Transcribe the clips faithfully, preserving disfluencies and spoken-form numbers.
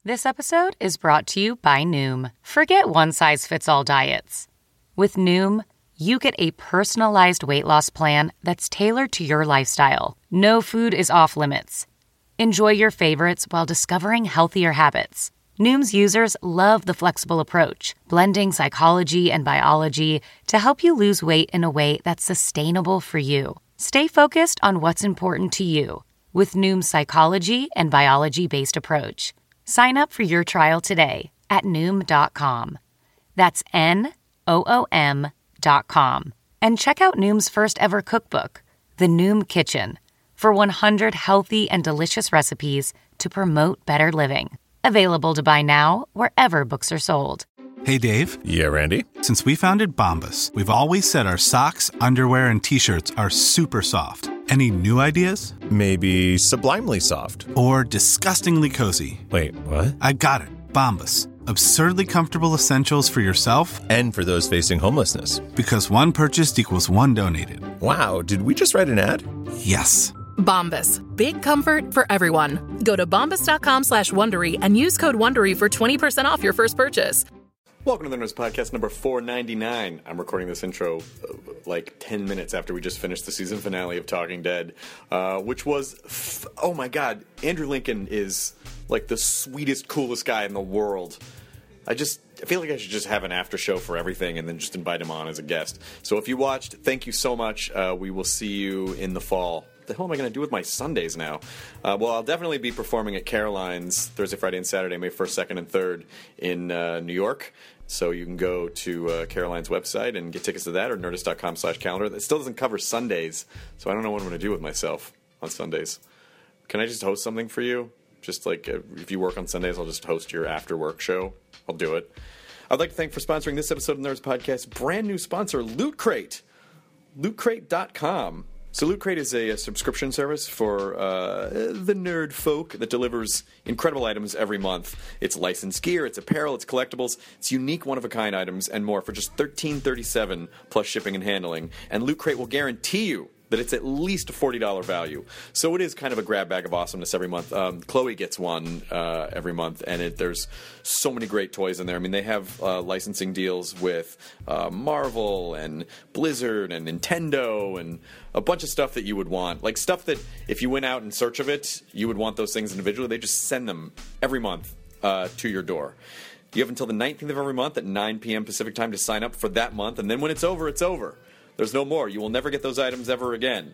This episode is brought to you by Noom. Forget one-size-fits-all diets. With Noom, you get a personalized weight loss plan that's tailored to your lifestyle. No food is off limits. Enjoy your favorites while discovering healthier habits. Noom's users love the flexible approach, blending psychology and biology to help you lose weight in a way that's sustainable for you. Stay focused on what's important to you with Noom's psychology and biology-based approach. Sign up for your trial today at Noom dot com. That's N O O M dot com. And check out Noom's first ever cookbook, The Noom Kitchen, for one hundred healthy and delicious recipes to promote better living. Available to buy now wherever books are sold. Hey, Dave. Yeah, Randy. Since we founded Bombas, we've always said our socks, underwear, and T-shirts are super soft. Any new ideas? Maybe sublimely soft. Or disgustingly cozy. Wait, what? I got it. Bombas. Absurdly comfortable essentials for yourself and for those facing homelessness. Because one purchased equals one donated. Wow, did we just write an ad? Yes. Bombas. Big comfort for everyone. Go to bombas.com slash Wondery and use code Wondery for twenty percent off your first purchase. Welcome to the Nerds Podcast number four ninety-nine. I'm recording this intro uh, like ten minutes after we just finished the season finale of Talking Dead, uh, which was, f- oh my god, Andrew Lincoln is like the sweetest, coolest guy in the world. I just, I feel like I should just have an after show for everything and then just invite him on as a guest. So if you watched, thank you so much. Uh, we will see you in the fall. What the hell am I going to do with my Sundays now? Uh, well, I'll definitely be performing at Caroline's Thursday, Friday, and Saturday, May first, second, and third in uh, New York. So you can go to uh, Caroline's website and get tickets to that, or nerdist.com slash calendar. That still doesn't cover Sundays, so I don't know what I'm going to do with myself on Sundays. Can I just host something for you? Just like uh, if you work on Sundays, I'll just host your after-work show. I'll do it. I'd like to thank for sponsoring this episode of the Nerds Podcast, brand new sponsor, Loot Crate. loot crate dot com. So Loot Crate is a, a subscription service for uh, the nerd folk that delivers incredible items every month. It's licensed gear, it's apparel, it's collectibles, it's unique one-of-a-kind items, and more for just thirteen thirty-seven plus shipping and handling. And Loot Crate will guarantee you that it's at least a forty dollars value. So it is kind of a grab bag of awesomeness every month. Um, Chloe gets one uh, every month, and it, there's so many great toys in there. I mean, they have uh, licensing deals with uh, Marvel and Blizzard and Nintendo and a bunch of stuff that you would want. Like stuff that if you went out in search of it, you would want those things individually. They just send them every month uh, to your door. You have until the nineteenth of every month at nine p.m. Pacific time to sign up for that month, and then when it's over, it's over. There's no more. You will never get those items ever again.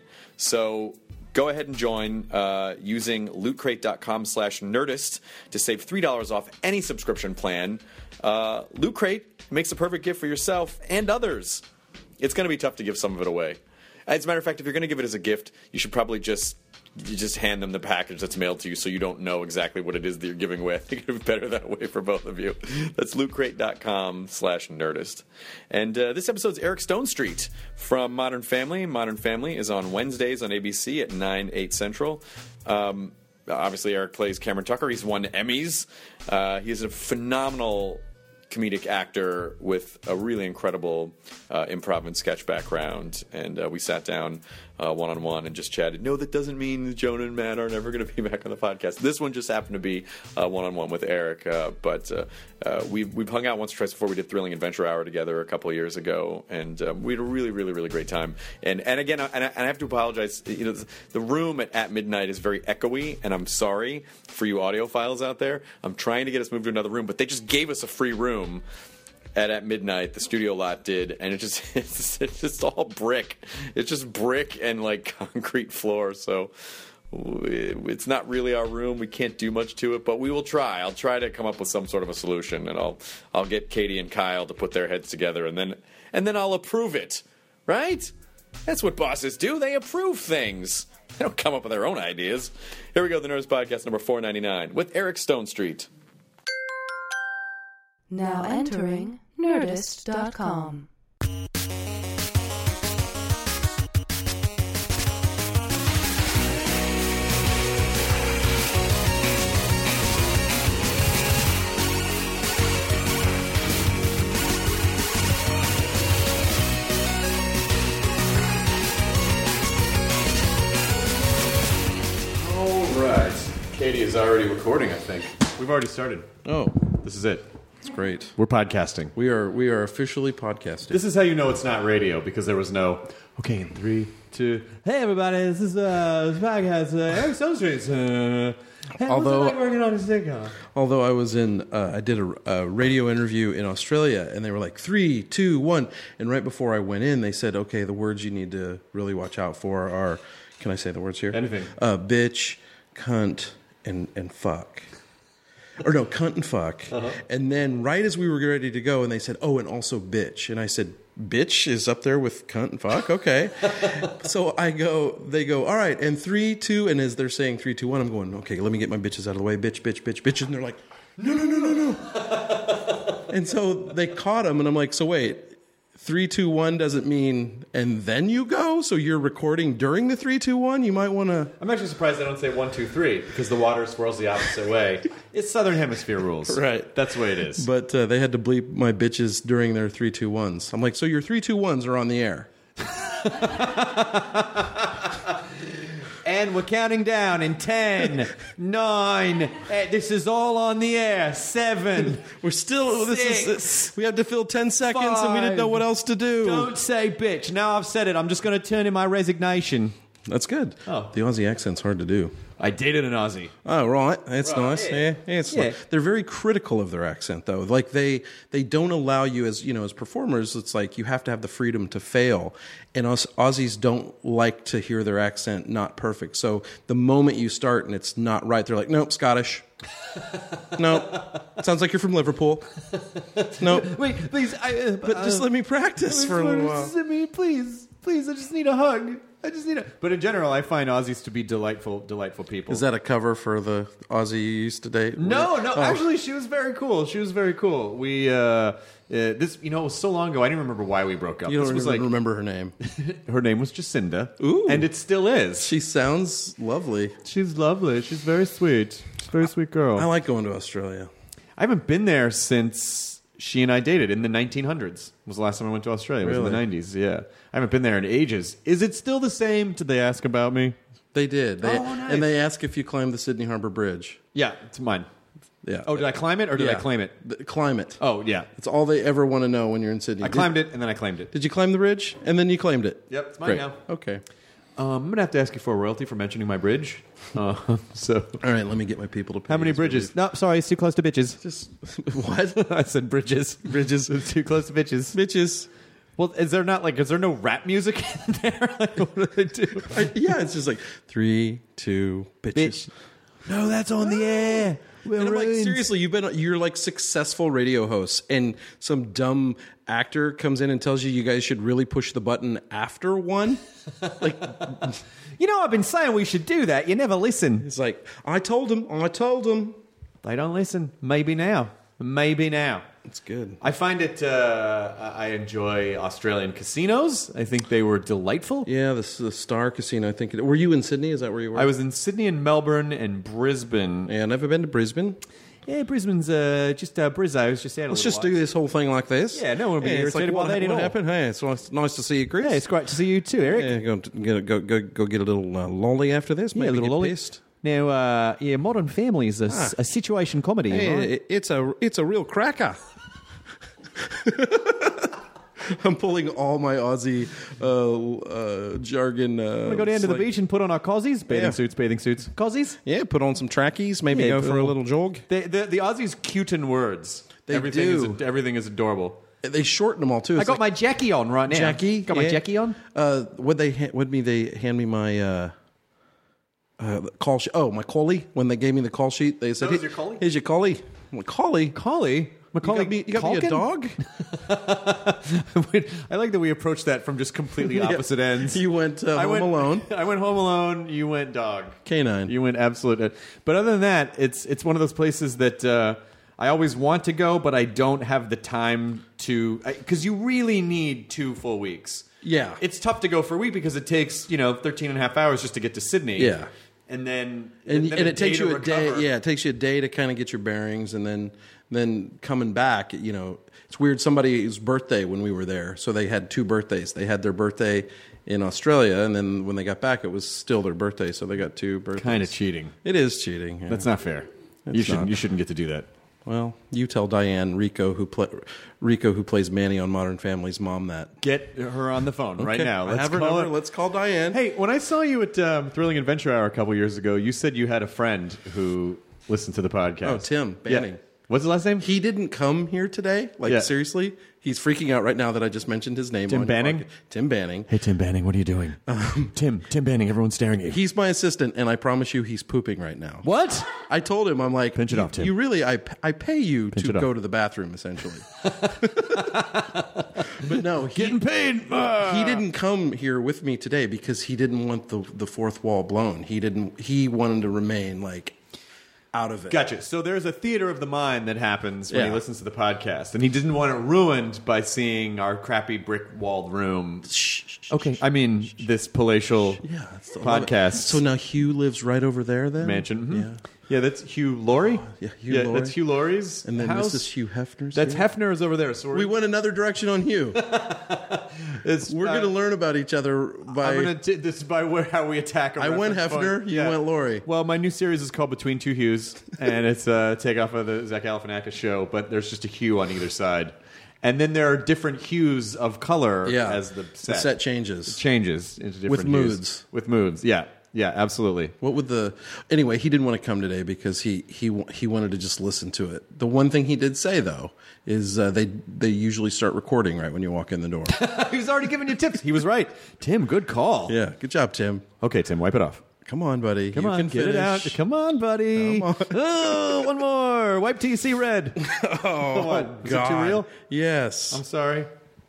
So go ahead and join uh, using lootcrate.com slash nerdist to save three dollars off any subscription plan. Uh, Loot Crate makes a perfect gift for yourself and others. It's going to be tough to give some of it away. As a matter of fact, if you're going to give it as a gift, you should probably just you just hand them the package that's mailed to you so you don't know exactly what it is that you're giving away. I think it would be better that way for both of you. That's lootcrate.com slash nerdist. And uh, this episode's Eric Stone Street from Modern Family. Modern Family is on Wednesdays on A B C at nine, eight Central. Um, obviously, Eric plays Cameron Tucker. He's won Emmys. Uh, he's a phenomenal comedic actor with a really incredible uh, improv and sketch background, and uh, we sat down uh, one-on-one and just chatted. No, that doesn't mean Jonah and Matt are never going to be back on the podcast. This one just happened to be uh, one-on-one with Eric, uh, but uh, uh, we've, we've hung out once or twice before. We did Thrilling Adventure Hour together a couple of years ago, and um, we had a really, really, really great time. And and again, and I, and I have to apologize. You know, the room at, at midnight is very echoey, and I'm sorry for you audiophiles out there. I'm trying to get us moved to another room, but they just gave us a free room At at midnight, the studio lot did, and it just it's, just it's just all brick. It's just brick and like concrete floor. So it's not really our room. We can't do much to it, but we will try. I'll try to come up with some sort of a solution, and I'll I'll get Katie and Kyle to put their heads together, and then and then I'll approve it. Right? That's what bosses do. They approve things. They don't come up with their own ideas. Here we go. The Nerds Podcast number four ninety-nine with Eric Stone Street. Now entering nerdist dot com. All right. Katie is already recording, I think. We've already started. Oh, This is it. that's great. We're podcasting. We are we are officially podcasting. This is how you know it's not radio, because there was no, okay, in three, two, hey everybody, this is uh, this podcast, uh, Eric Stonestraits. Uh, hey, Although- what's it like working on a sitcom? Although I was in, uh, I did a, a radio interview in Australia, and they were like three, two, one, and right before I went in, they said, okay, the words you need to really watch out for are, can I say the words here? Anything. Uh, bitch, cunt, and and fuck. Or no, cunt and fuck. Uh-huh. And then right as we were ready to go, and they said, oh, and also bitch. And I said, bitch is up there with cunt and fuck? Okay. So I go, they go, all right, and three, two, and as they're saying three, two, one, I'm going, okay, let me get my bitches out of the way. Bitch, bitch, bitch, bitch. And they're like, no, no, no, no, no. And so they caught him, and I'm like, so wait, three, two, one doesn't mean, and then you go? So you're recording during the three, two, one? You might want to... I'm actually surprised they don't say one, two, three, because the water swirls the opposite way. It's Southern Hemisphere rules. Right. That's the way it is. But uh, they had to bleep my bitches during their three, two, ones. I'm like, so your three, two, ones are on the air. And we're counting down in ten, nine, eight, this is all on the air, seven. We're still, this is, Six, we have to fill ten seconds and we didn't know what else to do. Don't say bitch. Now I've said it. I'm just going to turn in my resignation. That's good. Oh. The Aussie accent's hard to do. I dated an Aussie. Oh, right. That's nice. yeah. Yeah, yeah, it's Yeah. like- they're very critical of their accent, though. Like they they don't allow you as you know as performers. It's like you have to have the freedom to fail, and us Aussies don't like to hear their accent not perfect. So the moment you start and it's not right, they're like, nope, Scottish. Nope, sounds like you're from Liverpool. Nope. Wait, please. I, uh, But just let me practice for a little while. Me, please, please. I just need a hug. I just need a. But in general, I find Aussies to be delightful, delightful people. Is that a cover for the Aussie you used to date? No, no. Oh. Actually, she was very cool. She was very cool. We uh, uh, this, you know, it was so long ago. I didn't remember why we broke up. You don't this was even like remember her name. her name was Jacinda. Ooh. And it still is. She sounds lovely. She's lovely. She's very sweet. She's a very sweet girl. I like going to Australia. I haven't been there since she and I dated in the nineteen hundreds. Was the last time I went to Australia. It was in the Really? nineties. Yeah, I haven't been there in ages. Is it still the same? Did they ask about me? They did. They, Oh, nice. And they ask if you climbed the Sydney Harbour Bridge. Yeah, it's mine. Yeah. Oh, did I climb it or did I Yeah. claim it? The- climb it. Oh, yeah. It's all they ever want to know when you're in Sydney. I climbed it and then I claimed it. Did, did you climb the bridge? And then you claimed it? Yep, it's mine Great. now. Okay. Um, I'm gonna have to ask you for a royalty for mentioning my bridge. Uh, so, All right, let me get my people to pay. how many us for bridges? these. No, sorry, it's too close to bitches. Just, what? I said bridges. Bridges. It's too close to bitches. Bitches. Well, is there not like? Is there no rap music in there? Like, what do they do? I, yeah, it's just like three, two, bitches. Bitch. No, that's on the air. We're And I'm like, ruined. seriously, you've been you're like successful radio hosts, and some dumb actor comes in and tells you you guys should really push the button after one. Like, You know, I've been saying we should do that. You never listen. it's like I told him, I told him. They don't listen. Maybe now. Maybe now. It's good. I find it. Uh, I enjoy Australian casinos. I think they were delightful. Yeah, the, the Star Casino. I think. It, were you in Sydney? Is that where you were? I was in Sydney and Melbourne and Brisbane. Yeah, never been to Brisbane. Yeah, Brisbane's uh, just uh, Brizzo. I was just out. a Let's little just while. do this whole thing like this. Yeah, no one will be it's irritated like, by what, that at what all. happened? Hey, it's nice, nice to see you, Chris. Yeah, it's great to see you too, Eric. Yeah, go, go, go, go, go get a little uh, lolly after this. Yeah, Maybe a little get lolly. pissed. Now, uh, yeah, Modern Family is a, s- a situation comedy. Hey, right? it- it's a it's a real cracker. I'm pulling all my Aussie uh, uh, jargon. Uh, I'm gonna go down to the like- beach and put on our cozies, bathing Yeah. suits, bathing suits, cozies. Yeah, put on some trackies. Maybe Yeah, go put for a a little jog. The, the, the Aussies cute in words. They everything do. Is, everything is adorable. They shorten them all too. I It's got like, my Jackie on right now. Jackie. Got my yeah. Jackie on. Uh, would they ha- would me they hand me my uh, uh, call sheet? Oh, my collie. When they gave me the call sheet, they said, That was "Here- your collie? Here's your collie." I'm like, collie. Collie. You got me, you got me a dog? I like that we approached that from just completely opposite ends. You went uh, I Home went, Alone. I went Home Alone. You went dog. Canine. You went absolute. But other than that, it's it's one of those places that uh, I always want to go, but I don't have the time to, because you really need two full weeks. Yeah. It's tough to go for a week because it takes, you know, thirteen and a half hours just to get to Sydney. Yeah. And then and, then and a it takes day you to a day. recover. Yeah, it takes you a day to kind of get your bearings, and then then coming back. You know, it's weird. Somebody's birthday when we were there, so they had two birthdays. They had their birthday in Australia, and then when they got back, it was still their birthday, so they got two birthdays. Kind of cheating. It is cheating. Yeah. That's not fair. It's you shouldn't. not. You shouldn't get to do that. Well, you tell Diane Rico who play, Rico who plays Manny on Modern Family's mom that. Get her on the phone right Okay, now. I Let's have her call number. her. Let's call Diane. Hey, when I saw you at um, Thrilling Adventure Hour a couple years ago, you said you had a friend who listened to the podcast. Oh, Tim Yeah. Banning. What's his last name? He didn't come here today. Like, Yeah. seriously? He's freaking out right now that I just mentioned his name. Tim on your Banning? podcast. Tim Banning. Hey, Tim Banning, what are you doing? Tim, Tim Banning, everyone's staring at you. He's my assistant, and I promise you he's pooping right now. What? I told him, I'm like, Pinch it you, off, Tim. you really, I, I pay you Pinch to it off. go to the bathroom, essentially. But no, he, Getting paid. Ah. he didn't come here with me today because he didn't want the the fourth wall blown. He didn't. He wanted to remain like out of it. Gotcha. So there's a theater of the mind that happens when Yeah. he listens to the podcast, and he didn't want it ruined by seeing our crappy brick-walled room. Okay. I mean, this palatial Yeah, that's the- I love it. podcast So now Hugh lives right over there. Then mansion. Mhm. Yeah. Yeah, that's Hugh Laurie. Yeah, Hugh Laurie. that's Hugh Laurie's And then house. Missus Hugh Hefner's. That's here. Hefner is over there. So we're, We went another direction on Hugh. it's, We're uh, going to learn about each other by. I'm gonna t- this is by where how we attack. A I went reference Hefner, point. you went Laurie. Well, my new series is called Between Two Hues, and it's a takeoff of the Zach Galifianakis show. But there's just a hue on either side, and then there are different hues of color yeah, as the set, the set changes. changes into different With hues. moods. With moods, yeah, yeah, absolutely. What would the anyway? He didn't want to come today because he he he wanted to just listen to it. The one thing he did say though is uh, they they usually start recording right when you walk in the door. He was already giving you tips. He was right, Tim. Good call. Yeah, good job, Tim. Okay, Tim, wipe it off. Come on, buddy. Come you on, can get it out. finish. Come on, buddy. Come on. Oh, one more. Wipe till you see red. Oh, What? Is it too God. real? Yes. I'm sorry.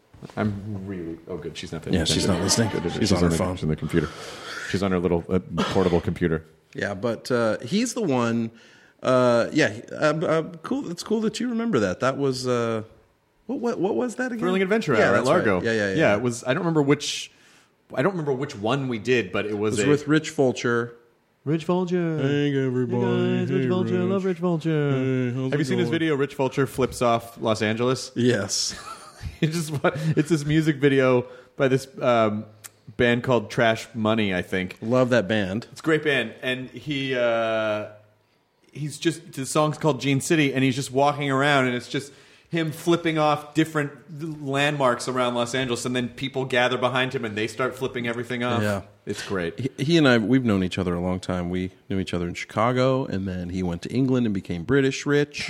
I'm really. Oh, good. She's not there. Yeah, she's not listening. Good. She's on her the, phone. She's on the computer. She's on her little uh, portable computer. Yeah, but uh, he's the one. Uh, yeah, he- uh, uh, cool. It's cool that you remember that. That was uh, what, what? What was that again? Thrilling Adventure yeah, Hour at that's Largo. right. Yeah, yeah, yeah. Yeah, it was. I don't remember which. I don't remember which one we did, but it was, It was a, with Rich Fulcher. Rich Vulture. Hey, everybody. Hey guys, Rich Hey, Vulture. I Rich. love Rich Vulture. Hey, how's Have it you seen this going? video? Rich Vulture flips off Los Angeles. Yes. It just it's this music video by this um, band called Trash Money, I think. Love that band. It's a great band, and he uh, he's just the song's called Gene City, and he's just walking around, and it's just him flipping off different landmarks around Los Angeles, and then people gather behind him, and they start flipping everything off. Yeah. It's great. He, he and I, we've known each other a long time. We knew each other in Chicago, and then he went to England and became British rich.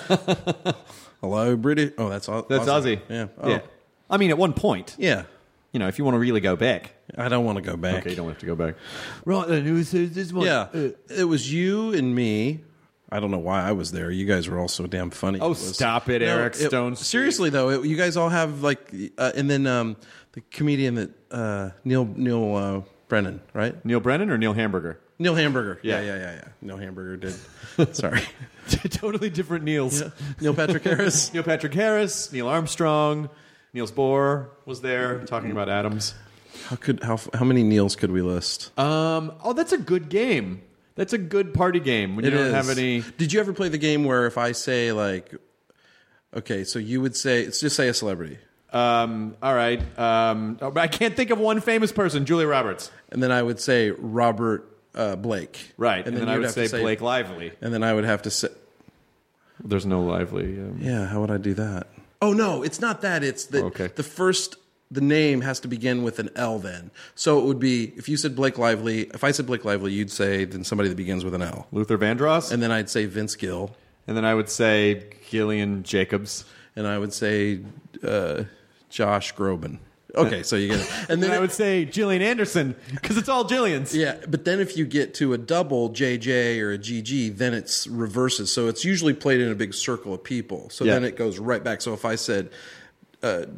Hello, British. Oh, that's Au- That's Ozzy. Yeah. Oh. Yeah. I mean, at one point, Yeah. you know, if you want to really go back. I don't want to go back. Okay, you don't have to go back. Right, then, it was uh, this one. Yeah. Uh, It was you and me. I don't know why I was there. You guys were all so damn funny. Oh, It was- stop it, Eric it- Stone. Seriously though, it, you guys all have like, uh, and then um, the comedian that uh, Neil Neil uh, Brennan, right? Neil Brennan or Neil Hamburger? Neil Hamburger. Yeah. Yeah, yeah, yeah, yeah. Neil Hamburger did. Sorry. Totally different Neils. Yeah. Neil Patrick Harris. Neil Patrick Harris, Neil Armstrong, Niels Bohr was there talking about atoms. How could how how many Neils could we list? Um, oh, that's a good game. That's a good party game when you It don't is. have any. Did you ever play the game where if I say like, okay, so you would say, let's just say a celebrity, Um, all right. Um, oh, but I can't think of one famous person. Julia Roberts. and then I would say Robert uh, Blake, Right. And, then, I you'd would have say, to Blake Lively. and then I would have to say, There's no Lively. Um, yeah, how would I do that? Oh no, it's not that. It's the Okay. the first. The name has to begin with an L then. So it would be, if you said Blake Lively, if I said Blake Lively, you'd say then somebody that begins with an L. Luther Vandross. And then I'd say Vince Gill. And then I would say Gillian Jacobs. And I would say uh, Josh Groban. Okay, so you get it. And And then I would say Gillian Anderson because it's all Gillians. yeah, but then if you get to a double J J or a G G, then it's reverses. So it's usually played in a big circle of people. So Yeah. then it goes right back. So if I said uh,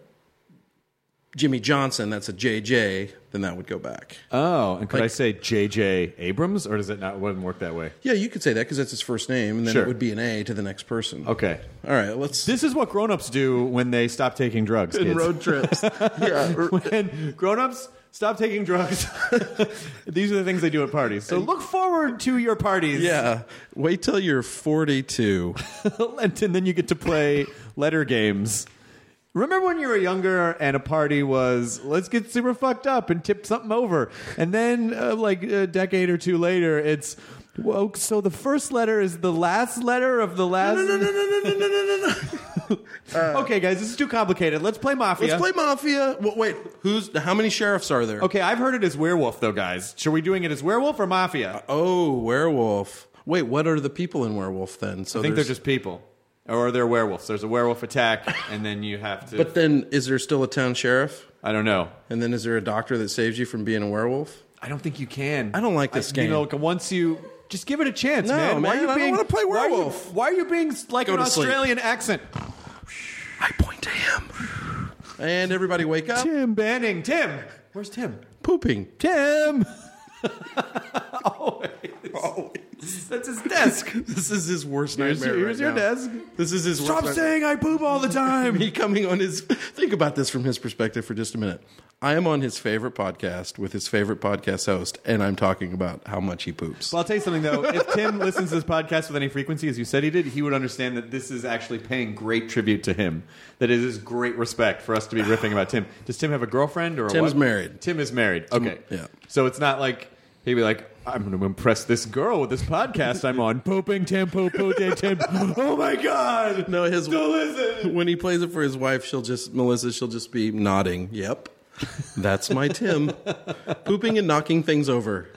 Jimmy Johnson, that's a J J, then that would go back. Oh, and could Like- I say J J Abrams, or does it not? Wouldn't work that way? Yeah, you could say that because that's his first name, and then Sure. it would be an A to the next person. Okay. All right, let's. This is what grown-ups do when they stop taking drugs. in kids. road trips. yeah. When grown-ups stop taking drugs, these are the things they do at parties. So look forward to your parties. Yeah. Wait till you're forty-two. and then you get to play letter games. Remember when you were younger and a party was, let's get super fucked up and tip something over. And then uh, like a decade or two later, it's, Well, so the first letter is the last letter of the last. No, no, no, no, no, no, no, no, no. Uh, okay, guys, this is too complicated. Let's play Mafia. Let's play Mafia. Well, wait, who's? How many sheriffs are there? Okay, I've heard it as werewolf, though, guys. Should we doing it as werewolf or Mafia? Oh, werewolf. Wait, what are the people in werewolf then? So I think they're there's- just people. Or they're werewolves. There's a werewolf attack, and then you have to... But then, is there still a town sheriff? I don't know. And then is there a doctor that saves you from being a werewolf? I don't think you can. I don't like this I, game. You know, once you... Just give it a chance, No, man. Why man, are you I don't being, wanna play why are you- werewolf. Why are you, being like Go an to sleep. Australian accent? I point to him. And everybody wake up. Tim Banning. Tim. Where's Tim? Pooping. Tim. Always. Always. That's his desk. This is his worst Here's, nightmare. here's right your now. desk. This is his Stop worst saying I poop all the time. Me coming on his. Think about this from his perspective for just a minute. I am on his favorite podcast with his favorite podcast host, and I'm talking about how much he poops. Well, I'll tell you something, though. If Tim listens to this podcast with any frequency, as you said he did, he would understand that this is actually paying great tribute to him. That it is great respect for us to be riffing about Tim. Does Tim have a girlfriend or a Tim's what? married. Tim is married. Okay. yeah. So it's not like he'd be like, I'm going to impress this girl with this podcast I'm on. Pooping Tim, poop, poop, Tim, Tim. Oh, my God. No, his Don't listen. when he plays it for his wife, she'll just Melissa. She'll just be nodding. Yep, that's my Tim, pooping and knocking things over.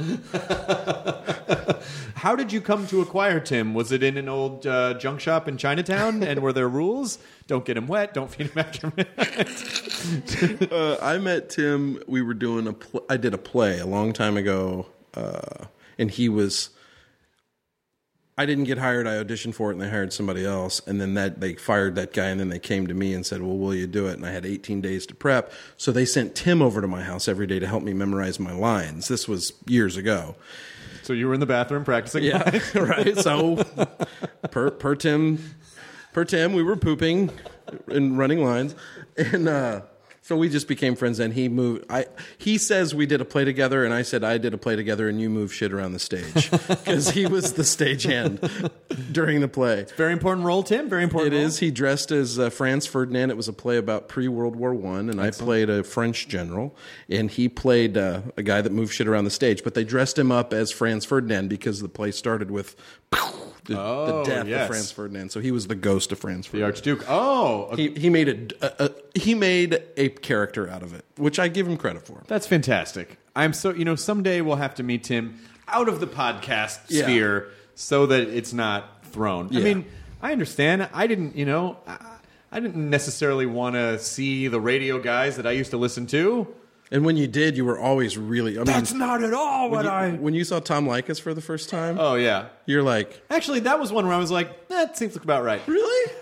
How did you come to acquire Tim? Was it in an old uh, junk shop in Chinatown? And were there rules? Don't get him wet. Don't feed him after midnight. uh, I met Tim. We were doing a. Pl- I did a play a long time ago, uh, and he was. I didn't get hired. I auditioned for it, and they hired somebody else. And then that they fired that guy, and then they came to me and said, "Well, will you do it?" And I had eighteen days to prep, so they sent Tim over to my house every day to help me memorize my lines. This was years ago. So you were in the bathroom practicing? Yeah, right. So per per Tim, per Tim, we were pooping and running lines, and uh, so we just became friends. And he moved. I he says we did a play together, and I said I did a play together, and you moved shit around the stage because he was the stagehand during the play. Very important role, Tim. Very important It role. is. He dressed as uh, Franz Ferdinand. It was a play about pre-World War One, and Excellent. I played a French general, and he played uh, a guy that moved shit around the stage. But they dressed him up as Franz Ferdinand because the play started with the, oh, the death yes. of Franz Ferdinand. So he was the ghost of Franz the Ferdinand. Archduke. Oh, he he made a, a, a he made a character out of it, which I give him credit for. That's fantastic. I'm so you know someday we'll have to meet Tim out of the podcast Yeah. sphere so that it's not thrown. Yeah. I mean, I understand. I didn't, you know, I, I didn't necessarily want to see the radio guys that I used to listen to. And when you did, you were always really. I That's mean, not at all what when you, I. when you saw Tom Likas for the first time. Oh yeah, you're like, actually, that was one where I was like, that seems like about right. Really?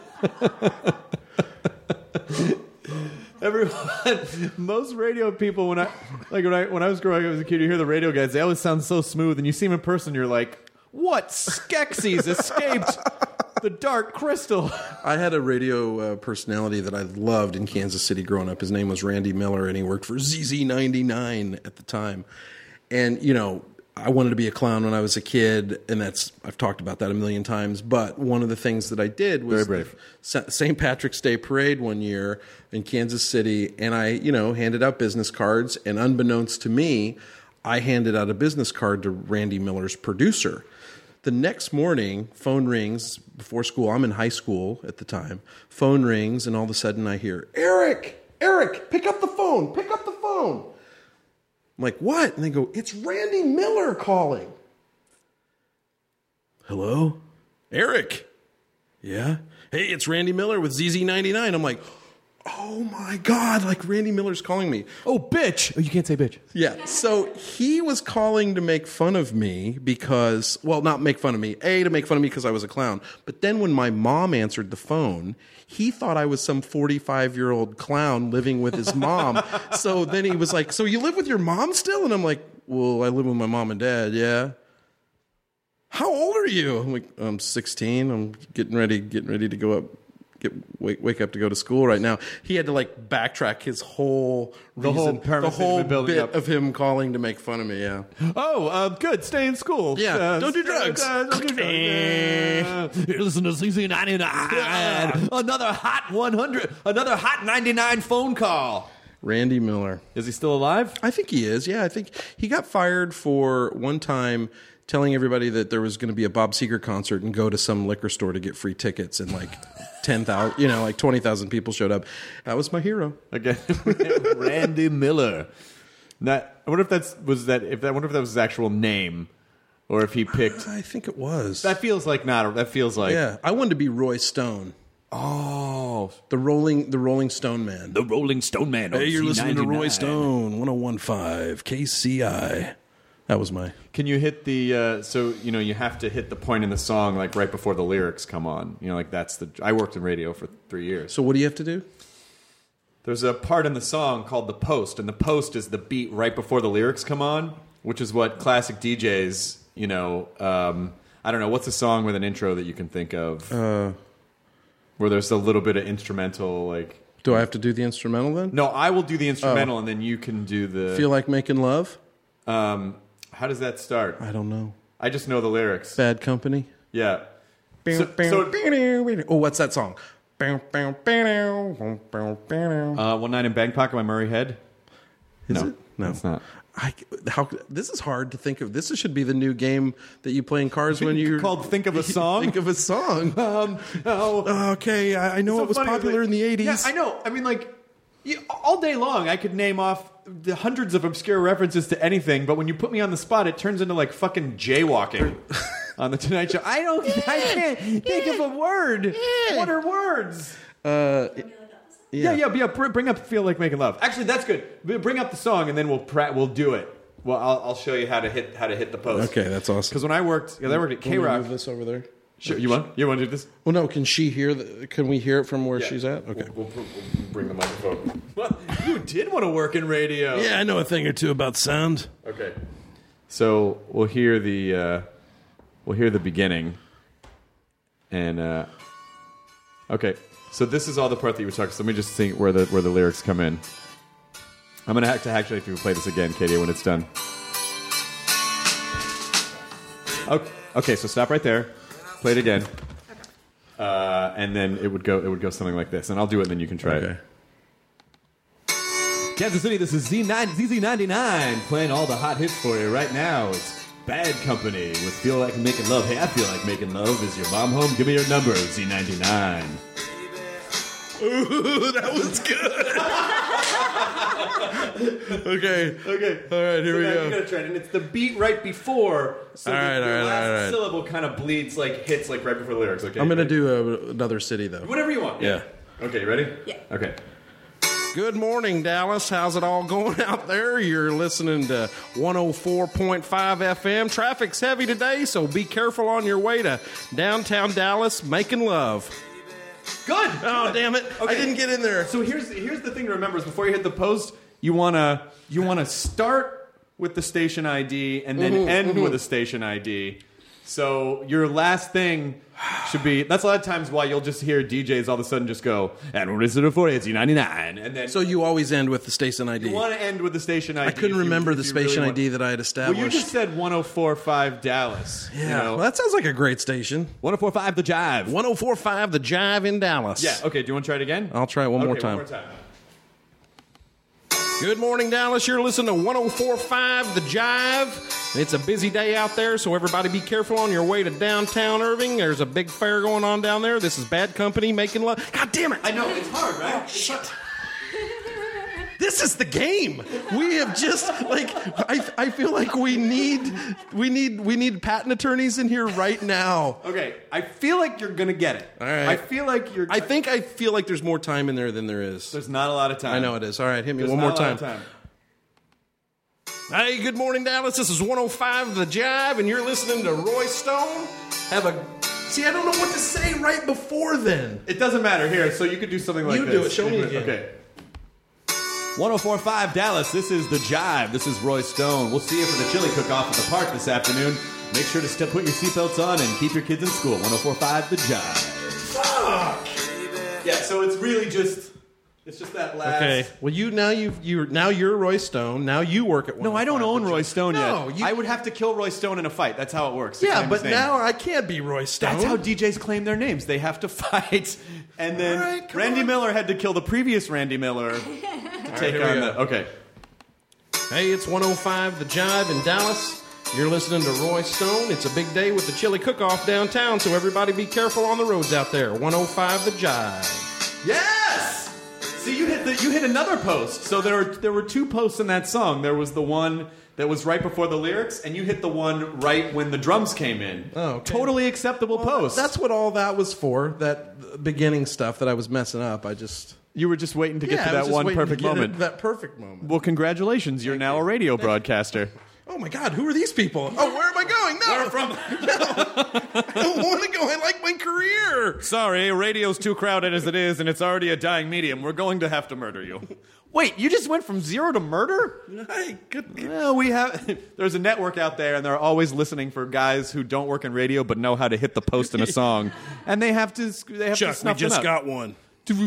Everyone, most radio people, when I like when I when I was growing up as a kid, you hear the radio guys. They always sound so smooth, and you see them in person, you're like, what Skeksis escaped the Dark Crystal? I had a radio uh, personality that I loved in Kansas City growing up. His name was Randy Miller, and he worked for Z Z ninety-nine at the time. And, you know, I wanted to be a clown when I was a kid, and that's I've talked about that a million times. But one of the things that I did was Very brave. Saint Patrick's Day parade one year in Kansas City, and I, you know, handed out business cards, and unbeknownst to me, I handed out a business card to Randy Miller's producer. The next morning, phone rings before school. I'm in high school at the time. Phone rings, and all of a sudden I hear, Eric, Eric, pick up the phone, pick up the phone. I'm like, what? And they go, it's Randy Miller calling. Hello? Eric? Yeah? Hey, it's Randy Miller with Z Z ninety-nine. I'm like, oh my God, like Randy Miller's calling me. Oh, bitch. Oh, you can't say bitch. Yeah. So he was calling to make fun of me because, well, not make fun of me. A, to make fun of me because I was a clown. But then when my mom answered the phone, he thought I was some forty-five-year-old clown living with his mom. So then he was like, so you live with your mom still? And I'm like, well, I live with my mom and dad, yeah. How old are you? I'm like, I'm sixteen. I'm getting ready, getting ready to go up. Get wake wake up to go to school right now. He had to like backtrack his whole The reason, whole the premise that whole you've been building bit up. of him calling to make fun of me. Yeah. Oh, uh, good. Stay in school. Yeah, Uh, don't do drugs. uh, don't do drugs. Uh, you listen to Z Z ninety-nine. Another hot one hundred. Another hot ninety-nine phone call. Randy Miller. Is he still alive? I think he is. Yeah, I think he got fired for one time telling everybody that there was going to be a Bob Seger concert and go to some liquor store to get free tickets, and like ten thousand, you know, like twenty thousand people showed up. That was my hero. Again, Randy Miller. Not, I wonder if that's was that if that I wonder if that was his actual name, or if he picked. I think it was. That feels like not. That feels like. Yeah, I wanted to be Roy Stone. Oh, the Rolling the Rolling Stone Man. The Rolling Stone Man. Hey, you're Z listening to ninety-nine. Roy Stone, one oh one point five K C I. That was my. Can you hit the? Uh, so you know you have to hit the point in the song like right before the lyrics come on. You know, like that's the. I worked in radio for three years. So what do you have to do? There's a part in the song called the post, and the post is the beat right before the lyrics come on, which is what classic D Js. You know, um, I don't know what's a song with an intro that you can think of. Uh, Where there's a little bit of instrumental, like... Do I have to do the instrumental then? No, I will do the instrumental, oh. and then you can do the... Feel Like Making Love? Um, how does that start? I don't know. I just know the lyrics. Bad Company? Yeah. So, so, oh, what's that song? Uh, One Night in Bangkok by Murray Head? Is no, it? No. It's not. I, how, this is hard to think of. This should be the new game that you play in cars when you're... Called Think of a Song? Think of a song. Um, no. Okay, I, I know so it was funny, popular like, in the eighties. Yeah, I know. I mean, like, you, all day long I could name off the hundreds of obscure references to anything, but when you put me on the spot, it turns into, like, fucking jaywalking on The Tonight Show. I don't... I can't think of a word. What are words? Uh... Yeah, yeah, yeah. Br- bring up "Feel Like Making Love." Actually, that's good. B- Bring up the song, and then we'll pra- we'll do it. Well, I'll, I'll show you how to hit how to hit the post. Okay, that's awesome. Because when I worked, because I worked at K Rock. Move this over there. Sure, you want you want to do this? Well, no. Can she hear? The, can we hear it from where Yeah. she's at? Okay. We'll, we'll, we'll bring the microphone. Well, you did want to work in radio. Yeah, I know a thing or two about sound. Okay. So we'll hear the uh, we'll hear the beginning, and uh, okay. So this is all the part that you were talking. So let me just think where the where the lyrics come in. I'm gonna have to actually have to play this again, Katie, when it's done. Okay, okay. So stop right there. Play it again, uh, and then it would go. It would go something like this, and I'll do it, and then you can try Okay. it. Kansas City, this is Z Z ninety-nine playing all the hot hits for you right now. It's Bad Company with Feel Like Making Love. Hey, I feel like making love. Is your mom home? Give me your number, Z ninety-nine. Ooh, that was good. okay. Okay. All right, here so we now go. You gotta try it, and it's the beat right before. So All the, right, the all right, last all right. syllable kind of bleeds, like hits, like right before the lyrics. Okay. I'm going to ready? do a, another city, though. Whatever you want. Yeah. Okay, you ready? Yeah. Okay. Good morning, Dallas. How's it all going out there? You're listening to one oh four point five F M. Traffic's heavy today, so be careful on your way to downtown Dallas making love. Good. Oh, Good. damn it. I Okay. didn't get in there. So here's here's the thing to remember: is before you hit the post, you wanna you wanna start with the station I D and then Mm-hmm, end mm-hmm. with a station I D. So your last thing should be. That's a lot of times why you'll just hear D Js all of a sudden just go, and we're listening for Z ninety-nine, and then So you always end with the station I D. you want to end with the station I D. I couldn't if you- remember if the you station really I D want- that I had established. Well, you just said one oh four point five Dallas. yeah, You know? well, that sounds like a great station. one oh four point five The Jive. one oh four point five The Jive in Dallas. Yeah. Okay. Do you want to try it again? I'll try it one okay, more time. One more time. Good morning, Dallas. You're listening to one oh four point five The Jive. It's a busy day out there, so everybody be careful on your way to downtown Irving. There's a big fair going on down there. This is Bad Company making love. God damn it. I know it's hard, right? Oh, shit. This is the game. We have just like I I feel like we need we need we need patent attorneys in here right now. Okay, I feel like you're gonna get it. All right. I feel like you're. I think I feel like there's more time in there than there is. there's not a lot of time. I know it is. All right, hit me There's one not more a lot time. of time. Hey, good morning, Dallas. This is one oh five The Jive, and you're listening to Roy Stone. Have a see. I don't know what to say right before then. It doesn't matter here. So you could do something like You this. do it. Show me again. Okay. one oh four point five Dallas. This is The Jive. This is Roy Stone. We'll see you for the chili cook-off at the park this afternoon. Make sure to still put your seatbelts on and keep your kids in school. one oh four point five The Jive. Fuck. Yeah. So it's really just. It's just that last. Okay. Well, you now you you now you're Roy Stone. Now you work at. No, I don't own Roy Stone No, yet. you- I would have to kill Roy Stone in a fight. That's how it works. to Yeah, claim but his name. now I can't be Roy Stone. That's how D Js claim their names. They have to fight. And then All right, come Randy on. Miller had to kill the previous Randy Miller to take here we on go. the. Okay. Hey, it's one oh five The Jive in Dallas. You're listening to Roy Stone. It's a big day with the chili cook-off downtown, so everybody be careful on the roads out there. one oh five The Jive. Yes! See, you hit the you hit another post. So there were there were two posts in that song. There was the one that was right before the lyrics, and you hit the one right when the drums came in. Oh, okay. Totally acceptable Well, post. That's what all that was for, that beginning stuff that I was messing up. I just... You were just waiting to get yeah, to I that was just one waiting to perfect get moment. it- That perfect moment. Well, congratulations. You're now a radio broadcaster. Oh my God, who are these people? Oh, where am I going? No, where from? No, I don't want to go. I like my career. Sorry, radio's too crowded as it is, and it's already a dying medium. We're going to have to murder you. Wait, you just went from zero to murder? Hey, good. Well, we have. There's a network out there, and they're always listening for guys who don't work in radio but know how to hit the post in a song, and they have to. They have to Chuck, we snuff just them up. got one.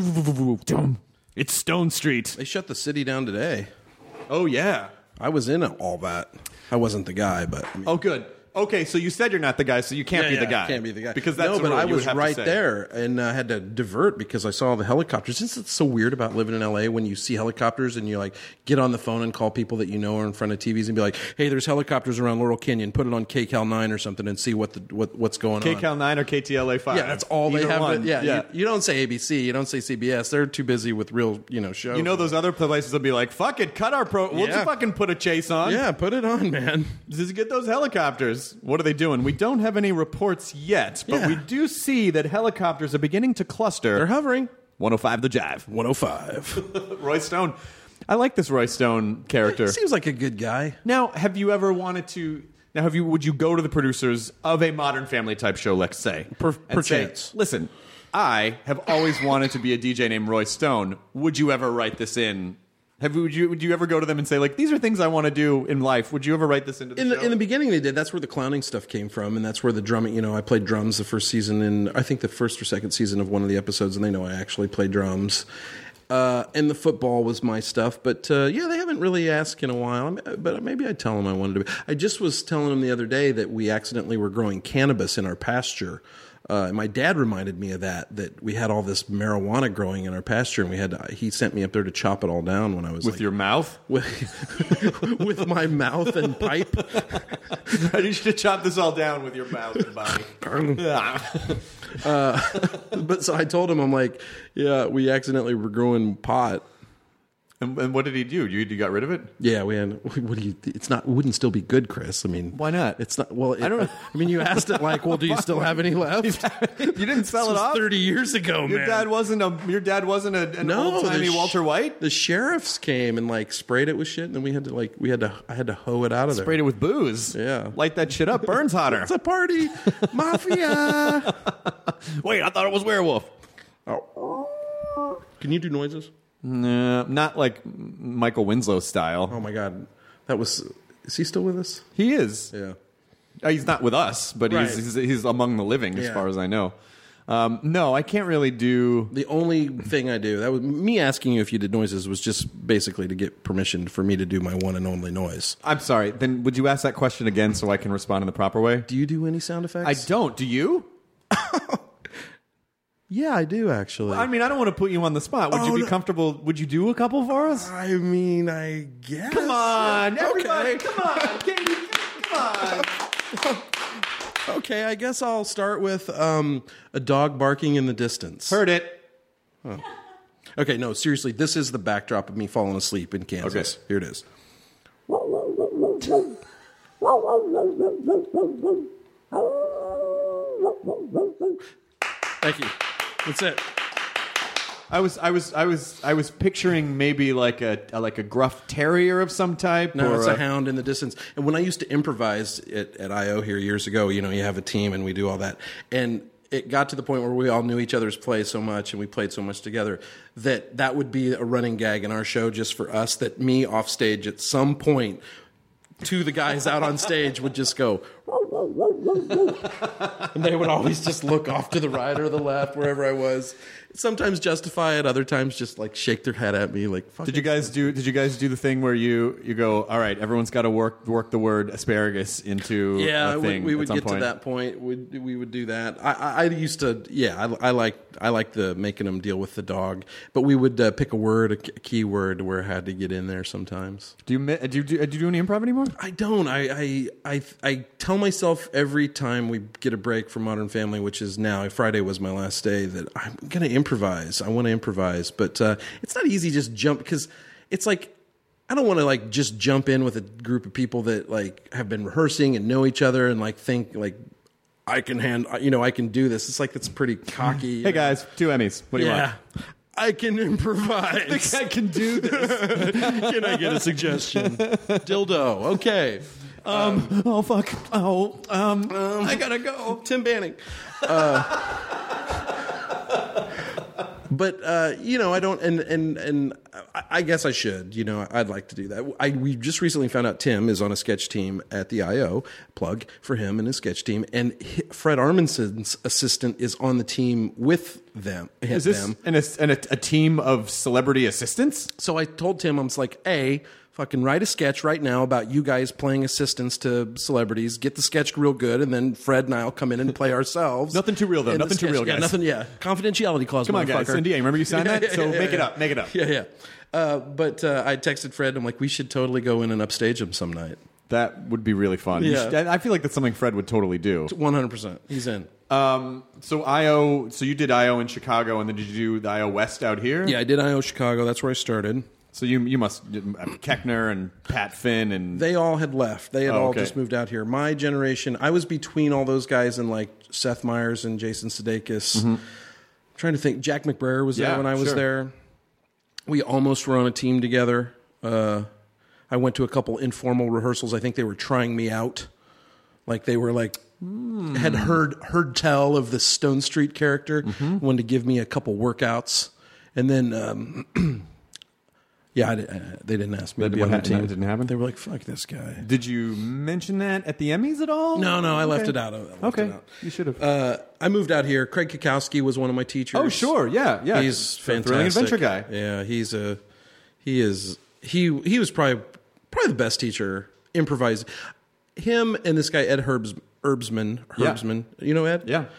It's Stone Street. They shut the city down today. Oh yeah. I was in all that. I wasn't the guy, but I mean, Oh good. Okay, so you said you're not the guy, so you can't yeah, be the yeah, guy. Can't be the guy because that's no. the But rule I you would was have to right say. there, and I had to divert because I saw the helicopters. Isn't it so weird about living in L A when you see helicopters and you like get on the phone and call people that you know are in front of T Vs and be like, "Hey, there's helicopters around Laurel Canyon. Put it on K Cal nine or something and see what the what what's going K on." Cal nine or K T L A five. Yeah, that's all they Either have. one. To, yeah, yeah. You, you don't say A B C. You don't say C B S. They're too busy with real, you know, shows. You know those other places will be like, "Fuck it, cut our pro. We'll Yeah. just fucking put a chase on." Yeah, put it on, man. Just get those helicopters. What are they doing? We don't have any reports yet, but Yeah. we do see that helicopters are beginning to cluster. They're hovering. one oh five The Jive. one oh five. Roy Stone. I like this Roy Stone character. Seems like a good guy. Now, have you ever wanted to? Now, have you? Would you go to the producers of a Modern Family type show, let's say, Per- and say, perchance. "Listen, I have always wanted to be a D J named Roy Stone. Would you ever write this in?" Have would you would you ever go to them and say like, "These are things I want to do in life"? Would you ever write this into the In show? the, in the beginning, they did. That's where the clowning stuff came from, and that's where the drumming. You know, I played drums the first season, and I think the first or second season of one of the episodes, and they know I actually play drums. Uh, and the football was my stuff, but uh, yeah, they haven't really asked in a while. But maybe I'd tell them I wanted to be. I just was telling them the other day that we accidentally were growing cannabis in our pasture. Uh, and my dad reminded me of that, that we had all this marijuana growing in our pasture, and we had to, he sent me up there to chop it all down when I was with like, your mouth. with, with my mouth and pipe. You should chop this all down with your mouth and body. uh, but so I told him, I'm like, yeah, we accidentally were growing pot. And, and what did he do? You, you got rid of it? Yeah, we had. What do you? It's not. It wouldn't still be good, Chris. I mean, Why not? It's not. Well, it, I don't know. I mean, you asked it like, well, do you still have any left? You didn't sell This it was off? thirty years ago, Your man. dad wasn't a your dad wasn't a, an no, old timey the sh- Walter White. The sheriffs came and like sprayed it with shit, and then we had to like we had to I had to hoe it out of there. Sprayed it with booze. Yeah. Light that shit up. Burns hotter. It's a party, mafia. Wait, I thought it was werewolf. Oh. Can you do noises? No, not like Michael Winslow style. Oh my god, that was. Is he still with us? He is. Yeah. Uh, he's not with us, but Right. he's, he's he's among the living, as Yeah. far as I know. Um, no, I can't really do. The only thing I do, that was me asking you if you did noises, was just basically to get permission for me to do my one and only noise. I'm sorry. Then would you ask that question again so I can respond in the proper way? Do you do any sound effects? I don't. Do you? Yeah, I do actually. I mean, I don't want to put you on the spot. Would Oh, you be no. comfortable? Would you do a couple for us? I mean, I guess. Come on, everybody! Okay. Come on, Katie! Come on! Okay, I guess I'll start with um, a dog barking in the distance. Heard it. Okay, no, seriously, this is the backdrop of me falling asleep in Kansas. Okay. Here it is. Thank you. That's it. I was, I was, I was, I was picturing maybe like a, a like a gruff terrier of some type. No, or it's a hound in the distance. And when I used to improvise at, at I O here years ago, you know, you have a team and we do all that. And it got to the point where we all knew each other's play so much and we played so much together that that would be a running gag in our show just for us, that me off stage at some point to the guys out on stage would just go, and they would always just look off to the right or the left, wherever I was. Sometimes justify it, other times just like shake their head at me. Like, did you guys do? Did you guys do the thing where you you go, all right, everyone's got to work work the word asparagus into yeah, a thing we, we would at some get point? to that point. We we would do that. I, I, I used to, yeah, I, I like I like the making them deal with the dog, but we would uh, pick a word, a key word, where it had to get in there sometimes. Do you do you do, do you do any improv anymore? I don't. I, I I I tell myself every time we get a break from Modern Family, which is now Friday was my last day, that I'm gonna improvise. I want to improvise, but uh, it's not easy. Just jump because it's like I don't want to like just jump in with a group of people that like have been rehearsing and know each other and like think like I can hand you know I can do this. It's like it's pretty cocky. Hey know? guys, two Emmys. What do you yeah. want? I can improvise. I think I can do this. Can I get a suggestion? Dildo. Okay. Um, um, oh fuck. Oh, um, um, I gotta go. Tim Banning. Uh, but uh, you know, I don't, and and and I guess I should. You know, I'd like to do that. I we just recently found out Tim is on a sketch team at the I O. Plug for him and his sketch team, and Fred Armisen's assistant is on the team with them. Is this them. an, an, a, a team of celebrity assistants? So I told Tim, I was like, A, fucking write a sketch right now about you guys playing assistants to celebrities. Get the sketch real good, and then Fred and I'll come in and play ourselves. Nothing too real, though. In the Nothing too sketch. real, guys. Yeah, nothing, yeah. Confidentiality clause, Come on, guys. motherfucker. N D A. Remember you signed Yeah, that? yeah, So yeah, make yeah. it up. Make it up. Yeah, yeah. Uh, but uh, I texted Fred. I'm like, we should totally go in and upstage him some night. That would be really fun. You Yeah. should- I feel like that's something Fred would totally do. one hundred percent. He's in. Um, so I O, so you did I O in Chicago, and then did you do the I O West out here? Yeah, I did I O Chicago. That's where I started. So you you must uh, Keckner and Pat Finn and They all had left. They had Oh, all okay. just moved out here. My generation, I was between all those guys and like Seth Meyers and Jason Sudeikis. Mm-hmm. Trying to think. Jack McBrayer was Yeah, there when I was sure. there. We almost were on a team together. Uh, I went to a couple informal rehearsals. I think they were trying me out. Like they were like Hmm. had heard heard tell of the Stone Street character, Mm-hmm. wanted to give me a couple workouts, and then um, yeah, I, di- I, they didn't ask me That- to be what on the happened- team. that didn't happen? They were like, "Fuck this guy." Did you mention that at the Emmys at all? No, no, I left Okay. it out. I left Okay, it out. you should have. Uh, I moved out here. Craig Kukowski was one of my teachers. Oh, sure, yeah, yeah. He's Th- fantastic. thrilling adventure guy. Yeah, he's a he is he he was probably probably the best teacher improvised. Him and this guy Ed Herbs Herbsman Yeah. Herbsman. You know Ed? Yeah.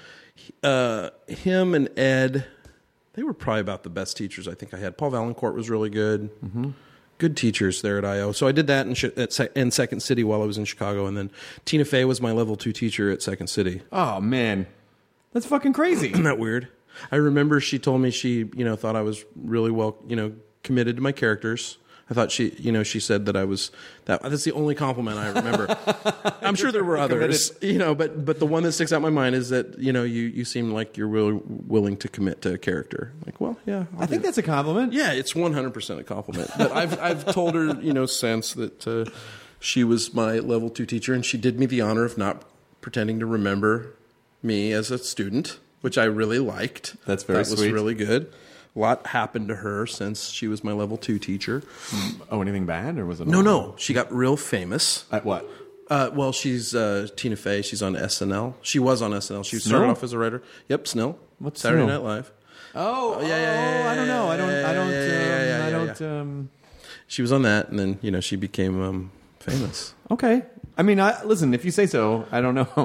Uh, him and Ed, they were probably about the best teachers I think I had. Paul Valancourt was really good. Mm-hmm. Good teachers there at I O. So I did that in, at Se- in Second City while I was in Chicago, and then Tina Fey was my level two teacher at Second City. Oh man, that's fucking crazy. Isn't that weird? I remember she told me she, you know, thought I was really well, you know, committed to my characters. I thought she, you know, she said that I was that. That's the only compliment I remember. I'm sure there were others, you know, but but the one that sticks out in my mind is that you know you you seem like you're real willing to commit to a character. Like, well, yeah, I'll I do think it. that's a compliment. Yeah, it's one hundred percent a compliment. But I've I've told her, you know, since that uh, she was my level two teacher, and she did me the honor of not pretending to remember me as a student, which I really liked. That's very that was sweet. really good. A lot happened to her since she was my level two teacher. Oh, anything bad or was it? No, all- no, she got real famous. At what? Uh, well, she's uh, Tina Fey. She's on S N L. She was on S N L. She started Snill? off as a writer. Yep, Snill. What's Saturday Snill? Night Live. Oh, yeah, yeah, yeah, oh, I don't know. I don't. I don't. yeah, yeah, yeah, yeah, um, I yeah, don't. Um, She was on that, and then you know she became um, famous. okay. I mean, I, listen. If you say so, I don't know.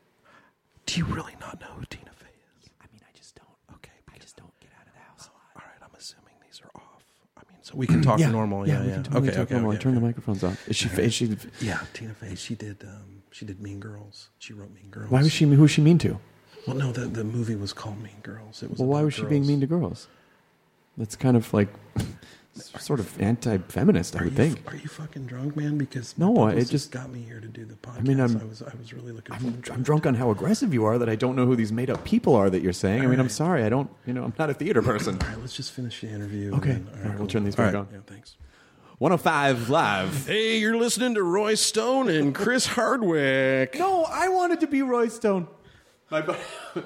Do you really not know who Tina Fey is? I mean, I just don't. Okay, I just don't get out of the house a lot. all right. I'm assuming these are off. I mean, so we can talk normal. Yeah, we yeah. can totally okay, talk okay, normal. okay, Turn okay. the microphones off. Is she? Is she? Yeah, Tina Fey. She did. Um, she did Mean Girls. She wrote Mean Girls. Why was she? Who was she mean to? Well, no, the the movie was called Mean Girls. It was. Well, why about was she being girls. mean to girls? That's kind of like sort of anti-feminist, I Are would you, think. Are you fucking drunk, man? Because No, my it publicist just- got me here to do the podcast. I mean, I'm- I was I was really looking I'm, forward to I'm it. drunk on how aggressive you are that I don't know who these made-up people are that you're saying. I mean, I'm right. sorry. I don't, you know, I'm not a theater person. All right, let's just finish the interview. Okay. and then- All right, we'll cool. turn these All back right. on. Yeah, thanks. one oh five Live. Hey, you're listening to Roy Stone and Chris Hardwick. No, I wanted to be Roy Stone. My, bu-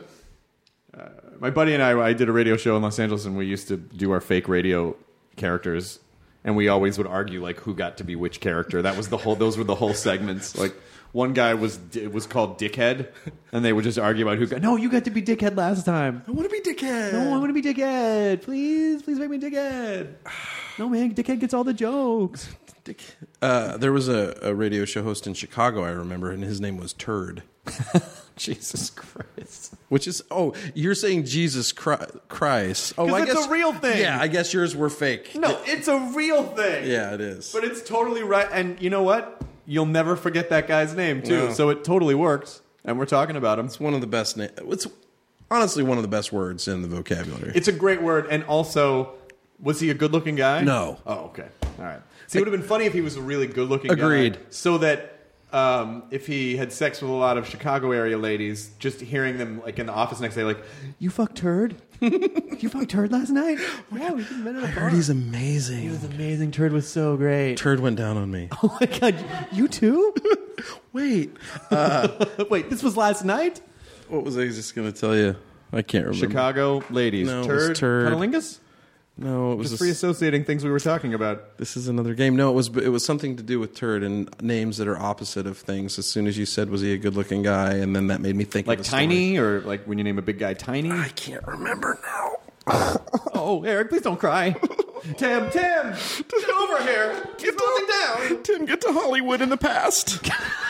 uh, my buddy and I, I did a radio show in Los Angeles, and we used to do our fake radio characters, and we always would argue like who got to be which character. That was the whole. Those were the whole segments. Like one guy was was called Dickhead, and they would just argue about who got. No, you got to be Dickhead last time. I want to be Dickhead. No, I want to be Dickhead. Please, please make me Dickhead. No, man, Dickhead gets all the jokes. Dick. Uh, there was a, a radio show host in Chicago, I remember, and his name was Turd. Jesus Christ. Which is, oh, you're saying Jesus Christ. Oh, I it's guess a real thing. Yeah, I guess yours were fake. No, it's a real thing. Yeah, it is. But it's totally right. And you know what? You'll never forget that guy's name, too. No. So it totally works. And we're talking about him. It's one of the best names. It's honestly one of the best words in the vocabulary. It's a great word. And also, was he a good-looking guy? No. Oh, okay. All right. See, it would have been funny if he was a really good-looking guy. Agreed. So that um, if he had sex with a lot of Chicago area ladies, just hearing them like in the office next day, like, you fucked Turd? You fucked Turd last night? Yeah, we just met at a I bar. heard he's amazing. He was amazing. Turd was so great. Turd went down on me. Oh my God, you too? Wait. Uh, Wait, this was last night? What was I just going to tell you? I can't remember. Chicago ladies. No, it was Turd. Turd. Cunnilingus? No, it was Just a- free associating things we were talking about. This is another game. No, it was it was something to do with Turd and names that are opposite of things. As soon as you said, was he a good-looking guy? And then that made me think Like of a Tiny, or like when you name a big guy Tiny? story. I can't remember now. Oh, Eric, please don't cry. Tim, Tim, get over here. Get falling down. Tim, get to Hollywood in the past.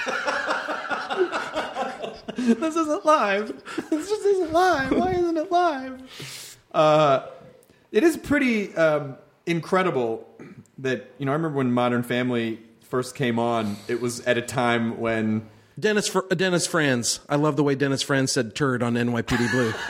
This isn't live. This just isn't live. Why isn't it live? Uh, it is pretty um, incredible that, you know, I remember when Modern Family first came on, it was at a time when... Dennis Fr- uh, Dennis Franz. I love the way Dennis Franz said turd on N Y P D Blue. It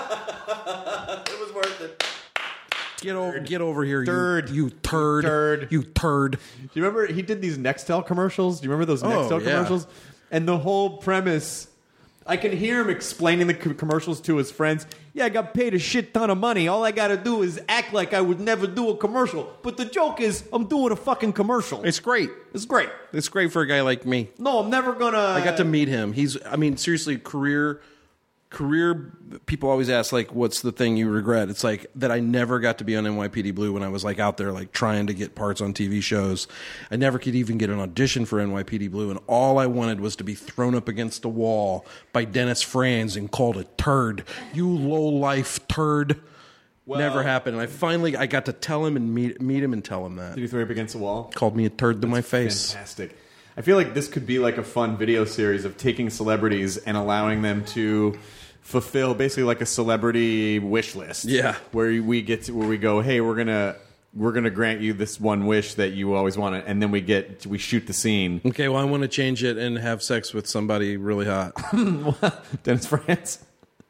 was worth it. Get over, get over here, Turd. you, you turd, Turd. you turd. Do you remember he did these Nextel commercials? Do you remember those Oh, Nextel yeah. commercials? And the whole premise, I can hear him explaining the co- commercials to his friends. Yeah, I got paid a shit ton of money. All I got to do is act like I would never do a commercial. But the joke is, I'm doing a fucking commercial. It's great. It's great. It's great for a guy like me. No, I'm never gonna. I got to meet him. He's, I mean, seriously, career, career. People always ask, like, what's the thing you regret? It's like that I never got to be on N Y P D Blue when I was like out there, like trying to get parts on T V shows. I never could even get an audition for N Y P D Blue, and all I wanted was to be thrown up against the wall by Dennis Franz and called a turd. You low life turd. Well, never happened. And I finally, I got to tell him and meet meet him and tell him that. Did you throw up against the wall? Called me a turd to my face. Fantastic. I feel like this could be like a fun video series of taking celebrities and allowing them to fulfill basically like a celebrity wish list. Yeah. Where we get to, where we go, hey, we're gonna we're gonna grant you this one wish that you always wanted, and then we get we shoot the scene. Okay, well, I want to change it and have sex with somebody really hot. Dennis Franz.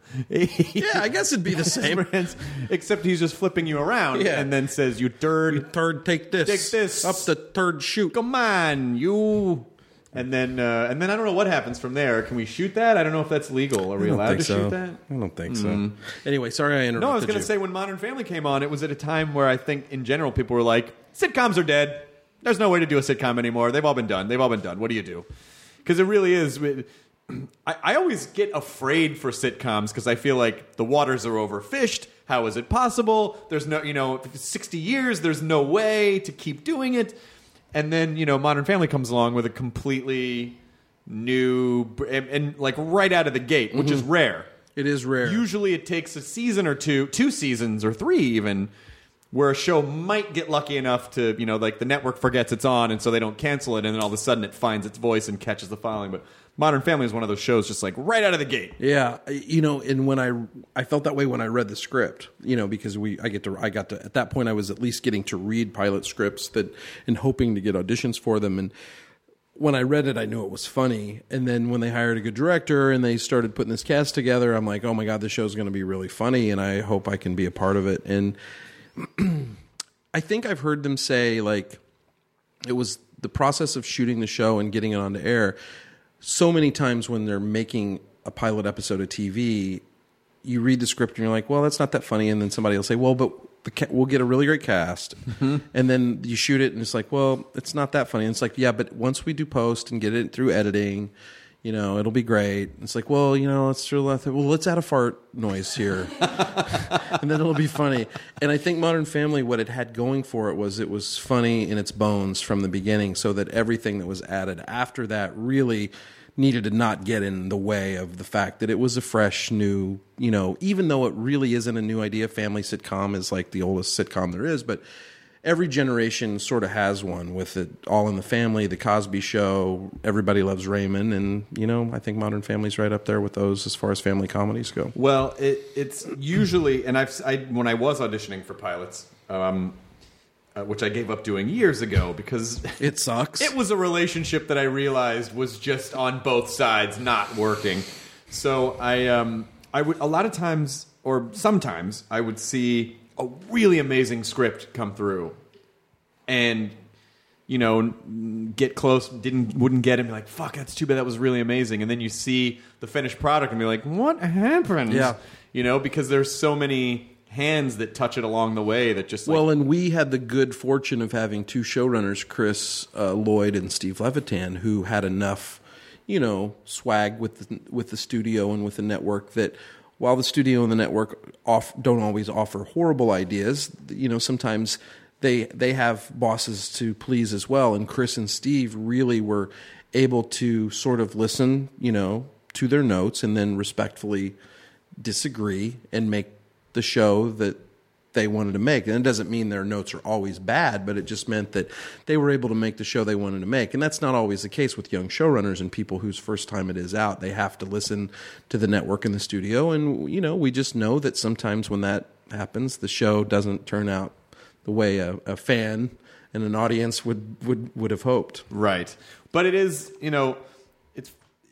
Yeah, I guess it'd be the same. Franz, except he's just flipping you around Yeah. and then says, "You turd, Turd, take this. Take this. Up the turd chute. come on, you." And then, uh, and then I don't know what happens from there. Can we shoot that? I don't know if that's legal. Are we I don't allowed think to so. shoot that? I don't think so. Anyway, sorry I interrupted No, I was going to you. say when Modern Family came on, it was at a time where I think in general people were like, sitcoms are dead. There's no way to do a sitcom anymore. They've all been done. They've all been done. What do you do? Because it really is. I, I always get afraid for sitcoms because I feel like the waters are overfished. How is it possible? There's no, you know, sixty years, there's no way to keep doing it. And then, you know, Modern Family comes along with a completely new, and, and like right out of the gate, which is rare. It is rare. Usually it takes a season or two, two seasons or three even, where a show might get lucky enough to, you know, like the network forgets it's on and so they don't cancel it, and then all of a sudden it finds its voice and catches the following. But Modern Family is one of those shows just like right out of the gate. Yeah, you know, and when I I felt that way when I read the script, you know, because we I get to I got to at that point I was at least getting to read pilot scripts that and hoping to get auditions for them, and when I read it I knew it was funny, and then when they hired a good director and they started putting this cast together, I'm like, oh my god, this show's going to be really funny, and I hope I can be a part of it. And I think I've heard them say like it was the process of shooting the show and getting it onto air. So many times when they're making a pilot episode of T V, you read the script and you're like, well, that's not that funny. And then somebody will say, well, but the ca- we'll get a really great cast. Mm-hmm. And then you shoot it and it's like, well, it's not that funny. And it's like, yeah, but once we do post and get it through editing, You know, it'll be great. It's like, well, you know, let's well, let's add a fart noise here, and then it'll be funny. And I think Modern Family, what it had going for it was it was funny in its bones from the beginning, so that everything that was added after that really needed to not get in the way of the fact that it was a fresh, new, you know, even though it really isn't a new idea. Family sitcom is like the oldest sitcom there is, but every generation sort of has one with it. All in the Family, The Cosby Show, Everybody Loves Raymond, and, you know, I think Modern Family's right up there with those as far as family comedies go. Well, it, it's usually, and I've I, when I was auditioning for pilots, um, uh, which I gave up doing years ago because it sucks. It was a relationship that I realized was just on both sides not working. So I, um, I would a lot of times, or sometimes, I would see a really amazing script come through, and you know, get close, didn't wouldn't get it, and be like, fuck, that's too bad, that was really amazing. And then you see the finished product and be like, what happened? Yeah. You know, because there's so many hands that touch it along the way that just like, well, and we had the good fortune of having two showrunners, Chris uh, Lloyd and Steve Levitan, who had enough, you know, swag with the, with the studio and with the network that while the studio and the network off, don't always offer horrible ideas, you know, sometimes they they have bosses to please as well. And Chris and Steve really were able to sort of listen, you know, to their notes and then respectfully disagree and make the show that they wanted to make. And it doesn't mean their notes are always bad, but it just meant that they were able to make the show they wanted to make. And that's not always the case with young showrunners and people whose first time it is out. They have to listen to the network and the studio. And, you know, we just know that sometimes when that happens, the show doesn't turn out the way a, a fan and an audience would, would, would have hoped. Right. But it is, you know, it's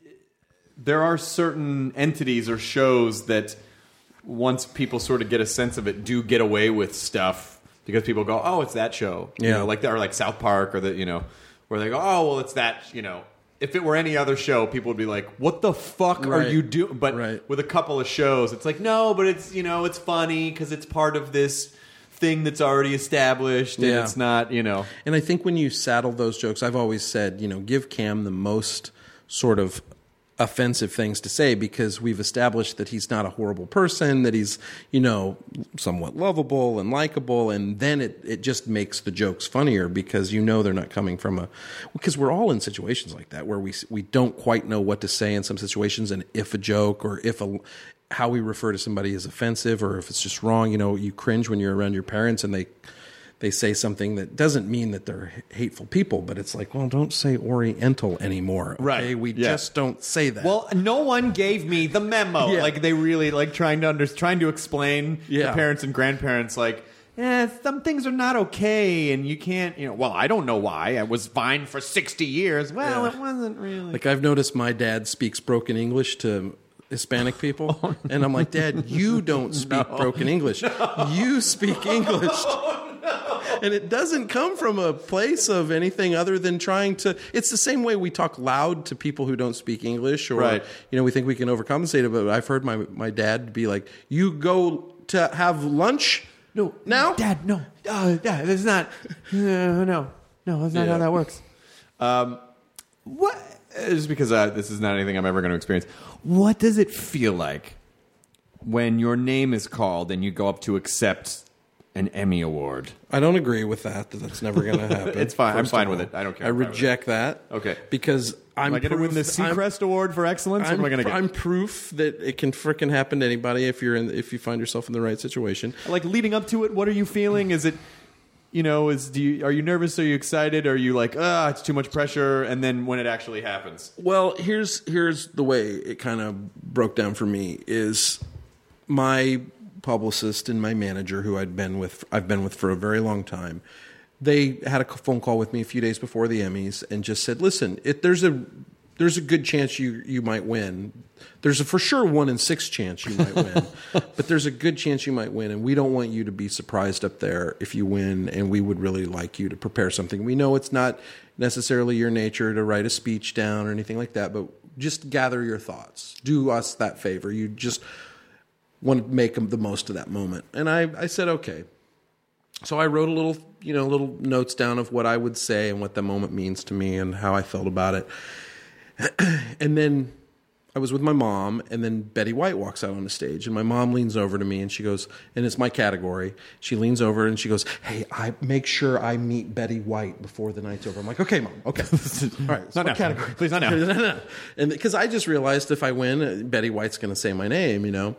there are certain entities or shows that once people sort of get a sense of it, do get away with stuff because people go, oh, it's that show. You Yeah. know, like, or like South Park or the, you know, where they go, oh, well, it's that, you know. If it were any other show, people would be like, what the fuck Right. are you doing? But Right. with a couple of shows, it's like, no, but it's, you know, it's funny because it's part of this thing that's already established and Yeah. it's not, you know. And I think when you saddle those jokes, I've always said, you know, give Cam the most sort of offensive things to say because we've established that he's not a horrible person, that he's, you know, somewhat lovable and likable, and then it, it just makes the jokes funnier because you know they're not coming from a... Because we're all in situations like that where we we don't quite know what to say in some situations, and if a joke or if a... how we refer to somebody is offensive or if it's just wrong. You know, you cringe when you're around your parents and they they say something that doesn't mean that they're hateful people, but it's like, well, don't say Oriental anymore. Okay? Right. We Yeah. just don't say that. Well, no one gave me the memo. Yeah. Like they really like trying to under, trying to explain Yeah. to parents and grandparents like, eh, some things are not okay, and you can't, you know. Well, I don't know why. I was fine for sixty years. Well, Yeah. it wasn't really. Like I've noticed my dad speaks broken English to Hispanic people, Oh, and I'm like, Dad, you don't speak broken English. You speak English. Oh, And it doesn't come from a place of anything other than trying to... It's the same way we talk loud to people who don't speak English, or, Right. you know, we think we can overcompensate it, but I've heard my, my dad be like, you go to have lunch No, now? Dad, no, uh, yeah, that's not. Uh, no, no, that's not Yeah. how that works. Um, what? Just because uh, this is not anything I'm ever going to experience. What does it feel like when your name is called and you go up to accept an Emmy award? I don't agree with that. that That's never going to happen. It's fine. I'm first fine of with all. it. I don't care. I I'm fine with reject that. Okay. Because I'm Am I going to win the proof- I'm- Seacrest Award for excellence? What I'm, am I going to get? I'm proof that it can frickin' happen to anybody if you're in if you find yourself in the right situation. Like leading up to it, what are you feeling? Is it, you know, is do you, are you nervous? Are you excited? Are you like, ah, it's too much pressure? And then when it actually happens, Well, here's here's the way it kind of broke down for me is my publicist and my manager, who I'd been with I've been with for a very long time. They had a phone call with me a few days before the Emmys and just said, "Listen, if there's a there's a good chance you you might win. There's a for sure one in six chance you might win, but there's a good chance you might win, and we don't want you to be surprised up there if you win. And we would really like you to prepare something. We know it's not necessarily your nature to write a speech down or anything like that, but just gather your thoughts. Do us that favor. You just want to make the most of that moment." And I, I said, okay. So I wrote a little, you know, little notes down of what I would say and what the moment means to me and how I felt about it. And then I was with my mom, and then Betty White walks out on the stage, and my mom leans over to me, and she goes, and it's my category. She leans over and she goes, "Hey, I make sure I meet Betty White before the night's over." I'm like, "Okay, Mom, okay, all right, it's Not my now. category, Please, not now." no, no, no. And because I just realized if I win, Betty White's going to say my name, you know.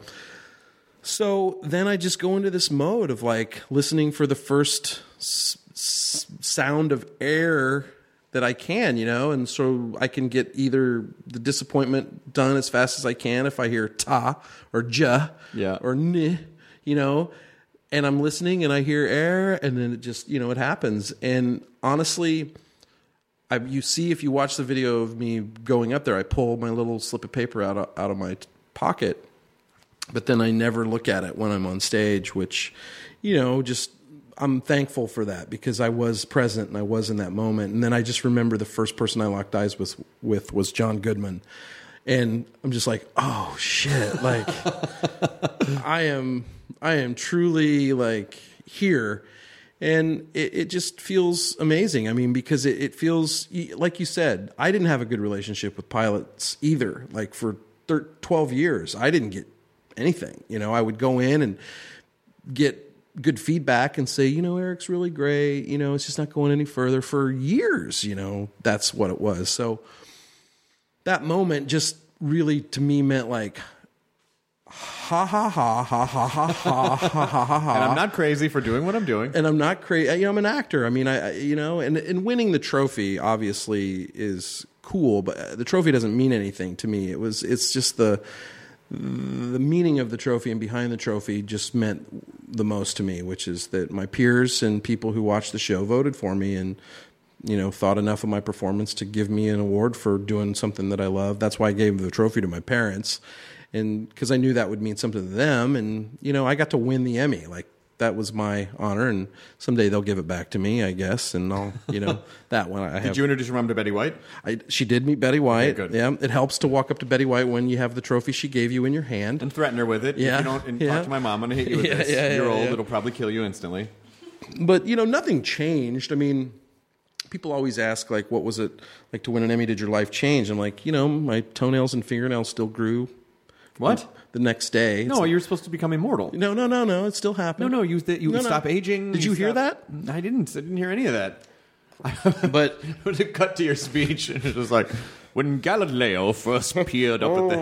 So then I just go into this mode of like listening for the first s- s- sound of air that I can, you know, and so I can get either the disappointment done as fast as I can if I hear ta or ja Yeah. or ni, you know, and I'm listening and I hear air, and then it just, you know, it happens. And honestly, I, you see, if you watch the video of me going up there, I pull my little slip of paper out of, out of my t- pocket, but then I never look at it when I'm on stage, which, you know, just I'm thankful for that because I was present and I was in that moment. And then I just remember the first person I locked eyes with, with was John Goodman. And I'm just like, oh shit. Like I am, I am truly like here. And it, it just feels amazing. I mean, because it, it feels like you said, I didn't have a good relationship with pilots either. Like for thirteen, twelve years, I didn't get anything. You know, I would go in and get good feedback and say, you know, Eric's really great. You know, it's just not going any further for years. You know, that's what it was. So that moment just really to me meant like, ha ha ha ha ha ha ha ha ha ha ha. And I'm not crazy for doing what I'm doing. And I'm not crazy. You know, I'm an actor. I mean, I, I you know, and and winning the trophy obviously is cool, but the trophy doesn't mean anything to me. It was, it's just the. The meaning of the trophy and behind the trophy just meant the most to me, which is that my peers and people who watched the show voted for me and, you know, thought enough of my performance to give me an award for doing something that I love. That's why I gave the trophy to my parents, and because I knew that would mean something to them. And, you know, I got to win the Emmy. Like, that was my honor, and someday they'll give it back to me, I guess, and I'll, you know, that one I have. Did you introduce your mom to Betty White? I, she did meet Betty White. Okay, good. Yeah, it helps to walk up to Betty White when you have the trophy she gave you in your hand. And threaten her with it. Yeah. If you don't and Yeah. talk to my mom, I'm going to hit you with Yeah, this. yeah, You're yeah, old. yeah. It'll probably kill you instantly. But, you know, nothing changed. I mean, people always ask, like, what was it like to win an Emmy? Did your life change? I'm like, you know, my toenails and fingernails still grew. What? The next day. No, you're supposed to become immortal. No, no, no, no. It still No, happened. no, you, you No, no. stop aging. Did you hear stop- I didn't. I didn't hear any of that. But To cut to your speech, and it was like, when Galileo first peered up at the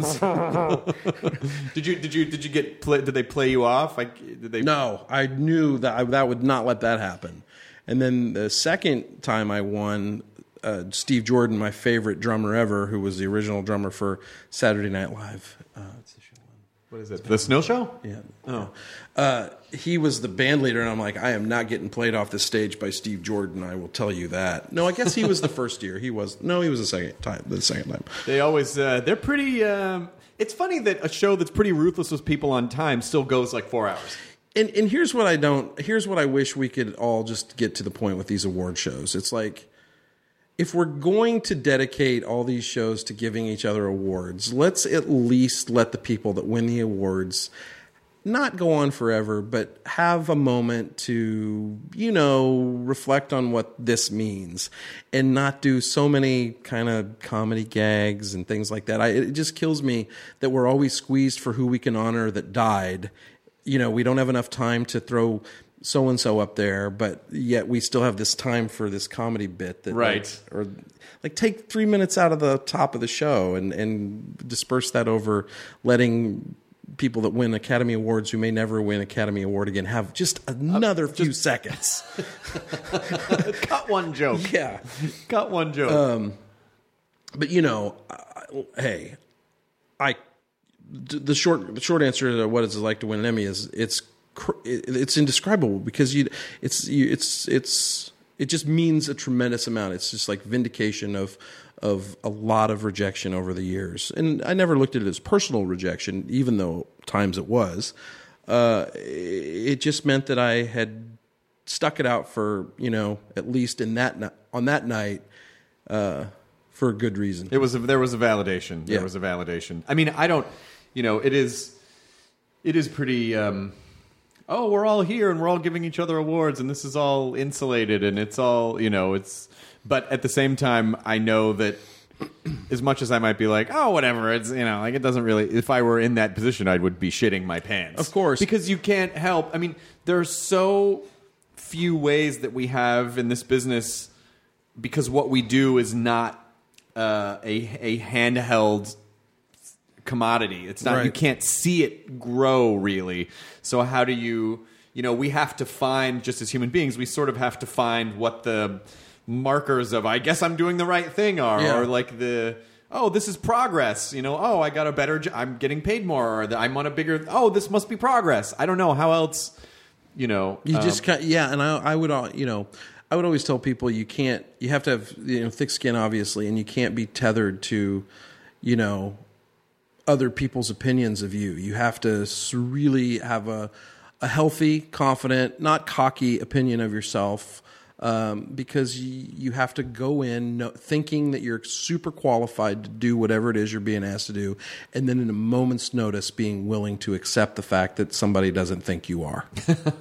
heavens. did you? Did you? Did you get? Play, did they play you off? Like, did they? no, I knew that I, that would not let that happen. And then the second time I won, uh, Steve Jordan, my favorite drummer ever, who was the original drummer for Saturday Night Live. Uh, what's the show? What is it? The Snow Show? Yeah. Oh. Uh, he was the band leader, and I'm like, I am not getting played off the stage by Steve Jordan. I will tell you that. No, I guess he was the first year. He was no, he was the second time. The second time. They always. Uh, they're pretty. Um, it's funny that a show that's pretty ruthless with people on time still goes like four hours. And and here's what I don't. Here's what I wish we could all just get to the point with these award shows. It's like, if we're going to dedicate all these shows to giving each other awards, let's at least let the people that win the awards not go on forever, but have a moment to, you know, reflect on what this means and not do so many kind of comedy gags and things like that. I, it just kills me that we're always squeezed for who we can honor that died. You know, we don't have enough time to throw so-and-so up there, but yet we still have this time for this comedy bit that, Right. like, or like take three minutes out of the top of the show and, and disperse that over letting people that win Academy Awards who may never win Academy Award again have just another uh, few seconds. Cut one joke. Yeah. Cut one joke. Um, but you know, I, hey, I the short the short answer to what it's like to win an Emmy is it's it's indescribable because you it's you, it's it's it just means a tremendous amount. It's just like vindication of of a lot of rejection over the years, and I never looked at it as personal rejection, even though times it was. Uh, it just meant that I had stuck it out for, you know, at least in that on that night. Uh, For a good reason. It was a, there was a validation. There Yeah. was a validation. I mean, I don't, you know, it is, it is pretty. Um, oh, we're all here and we're all giving each other awards, and this is all insulated, and it's all, you know, it's. But at the same time, I know that as much as I might be like, oh, whatever, it's, you know, like it doesn't really, if I were in that position, I would be shitting my pants. Of course. Because you can't help. I mean, there are so few ways that we have in this business because what we do is not uh, a, a handheld commodity. It's not, right. You can't see it grow really. So how do you, you know, we have to find, just as human beings, we sort of have to find what the markers of I guess I'm doing the right thing are, yeah. or like the oh this is progress, you know, oh I got a better jo- I'm getting paid more, or the, I'm on a bigger oh this must be progress. I don't know how else, you know. You um, just can't, yeah, and I I would uh, you know I would always tell people you can't you have to have you know thick skin obviously, and you can't be tethered to you know other people's opinions of you. You have to really have a a healthy, confident, not cocky opinion of yourself. Um, because you, you have to go in no, thinking that you're super qualified to do whatever it is you're being asked to do, and then in a moment's notice being willing to accept the fact that somebody doesn't think you are.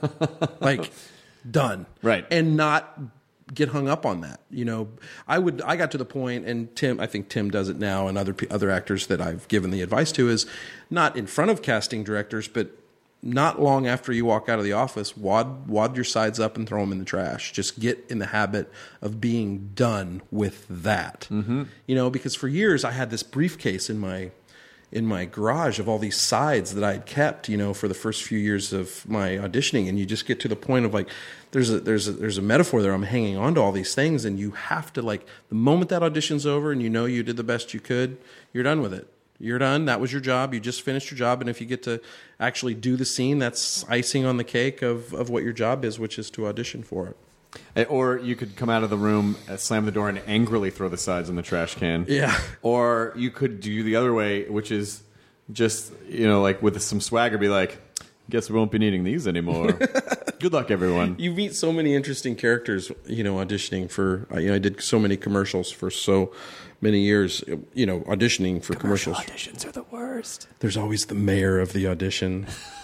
Like, done. Right. And not get hung up on that. You know, I would. I got to the point, and Tim, I think Tim does it now, and other other actors that I've given the advice to is not in front of casting directors, but not long after you walk out of the office, wad wad your sides up and throw them in the trash. Just get in the habit of being done with that. Mm-hmm. You know, because for years I had this briefcase in my in my garage of all these sides that I'd kept, you know, for the first few years of my auditioning, and you just get to the point of like, there's a there's a there's a metaphor there. I'm hanging on to all these things, and you have to, like, the moment that audition's over and you know you did the best you could, you're done with it. You're done. That was your job. You just finished your job. And if you get to actually do the scene, that's icing on the cake of, of what your job is, which is to audition for it. Or you could come out of the room, uh, slam the door, and angrily throw the sides in the trash can. Yeah. Or you could do the other way, which is just, you know, like with some swagger, be like, guess we won't be needing these anymore. Good luck, everyone. You meet so many interesting characters, you know, auditioning for, you know, I did so many commercials for so many years, you know, auditioning for Commercial commercials. Auditions are the worst. There's always the mayor of the audition.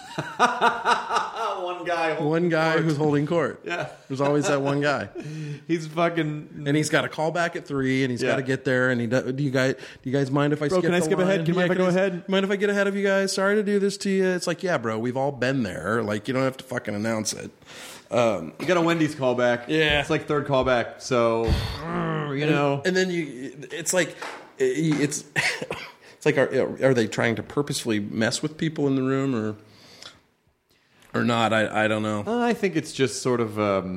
One guy. One guy court. who's holding court. Yeah. There's always that one guy. He's fucking... And he's got a call back at three, and he's Yeah. got to get there. And he do, do you guys do you guys mind if I Bro, skip? can I the skip line? ahead? Can you mind if I go can ahead? Mind if I get ahead of you guys? Sorry to do this to you. It's like, yeah, bro, we've all been there. Like, you don't have to fucking announce it. Um, You got a Wendy's callback. Yeah. It's like third callback. So, you know. and then you, it's like, it's it's like, are, are they trying to purposefully mess with people in the room or or not? I I don't know. I think it's just sort of... Um,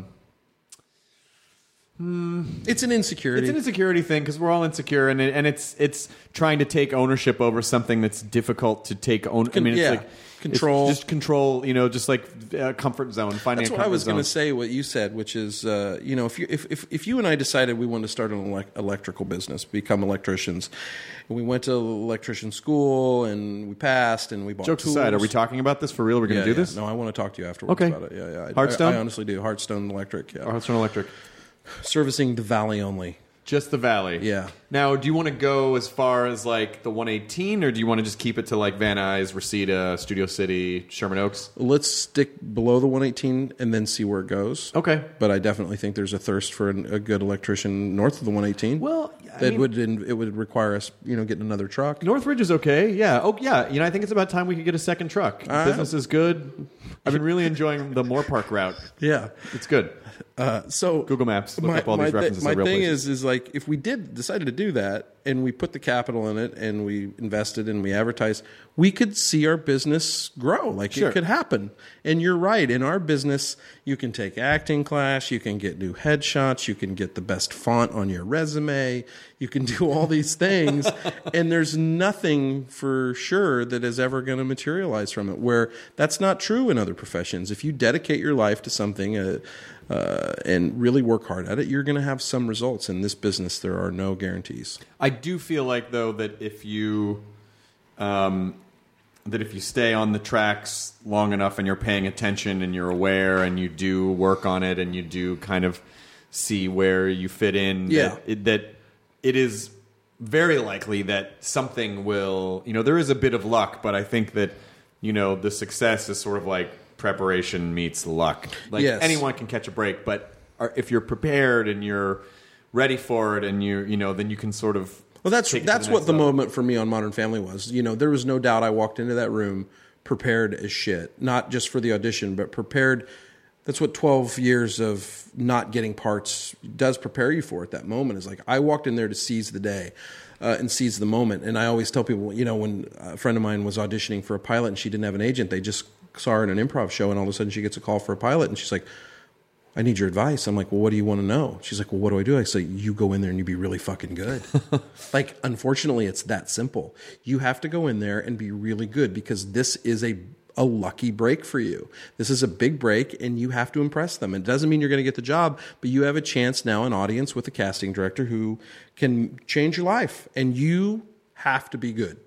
It's an insecurity. It's an insecurity thing because we're all insecure, and it, and it's it's trying to take ownership over something that's difficult to take own. I mean, it's yeah. like Control. it's just control. You know, just like uh, comfort zone. Finding That's a what comfort I was going to zone. say. What you said, which is, uh, you know, if you if, if if you and I decided we wanted to start an elec- electrical business, become electricians, and we went to electrician school and we passed and we bought Jokes tools. aside, are we talking about this for real? We're going Yeah, to do yeah. this? No, I want to talk to you afterwards Okay. about it. Yeah, yeah. I, Hearthstone? I, I honestly do. Hearthstone Electric. Yeah. Or Hearthstone Electric. Servicing the Valley only. Just the Valley. Yeah. Now, do you want to go as far as like the one eighteen, or do you want to just keep it to like Van Nuys, Reseda, Studio City, Sherman Oaks? Let's stick below the one eighteen and then see where it goes. Okay. But I definitely think there's a thirst for an, a good electrician north of the one eighteen. Well, I that mean- would it would require us, you know, getting another truck. Northridge is okay. Yeah. Oh, yeah. You know, I think it's about time we could get a second truck. Uh, Business is good. I've been really enjoying the Moore Park route. Yeah. It's good. Uh, so Google Maps. Look my, up all my these thi- references. my to real thing places. is, is like if we did decided to do that and we put the capital in it and we invested and we advertised, we could see our business grow. Like Sure. it could happen. And you're right. In our business, you can take acting class, you can get new headshots, you can get the best font on your resume, you can do all these things, and there's nothing for sure that is ever going to materialize from it. Where that's not true in other professions. If you dedicate your life to something. Uh, Uh, and really work hard at it, you're going to have some results. In this business, there are no guarantees. I do feel like, though, that if you um, that if you stay on the tracks long enough and you're paying attention and you're aware and you do work on it and you do kind of see where you fit in, Yeah. that it, that it is very likely that something will, you know, there is a bit of luck, but I think that, you know, the success is sort of like preparation meets luck. Like Yes. anyone can catch a break, but are, if you're prepared and you're ready for it, and you you know, then you can sort of Well, that's take it to that's the what next the level. moment for me on Modern Family was. You know, there was no doubt I walked into that room prepared as shit, not just for the audition, but prepared. That's what twelve years of not getting parts does prepare you for at that moment. Is like I walked in there to seize the day uh, and seize the moment. And I always tell people, you know, when a friend of mine was auditioning for a pilot and she didn't have an agent, they just saw her in an improv show and all of a sudden she gets a call for a pilot and she's like, I need your advice. I'm like, well, what do you want to know? She's like, well, what do I do? I say, you go in there and you be really fucking good. Like, unfortunately, it's that simple. You have to go in there and be really good because this is a a lucky break for you. This is a big break and you have to impress them. It doesn't mean you're going to get the job, but you have a chance now, an audience with a casting director who can change your life and you have to be good.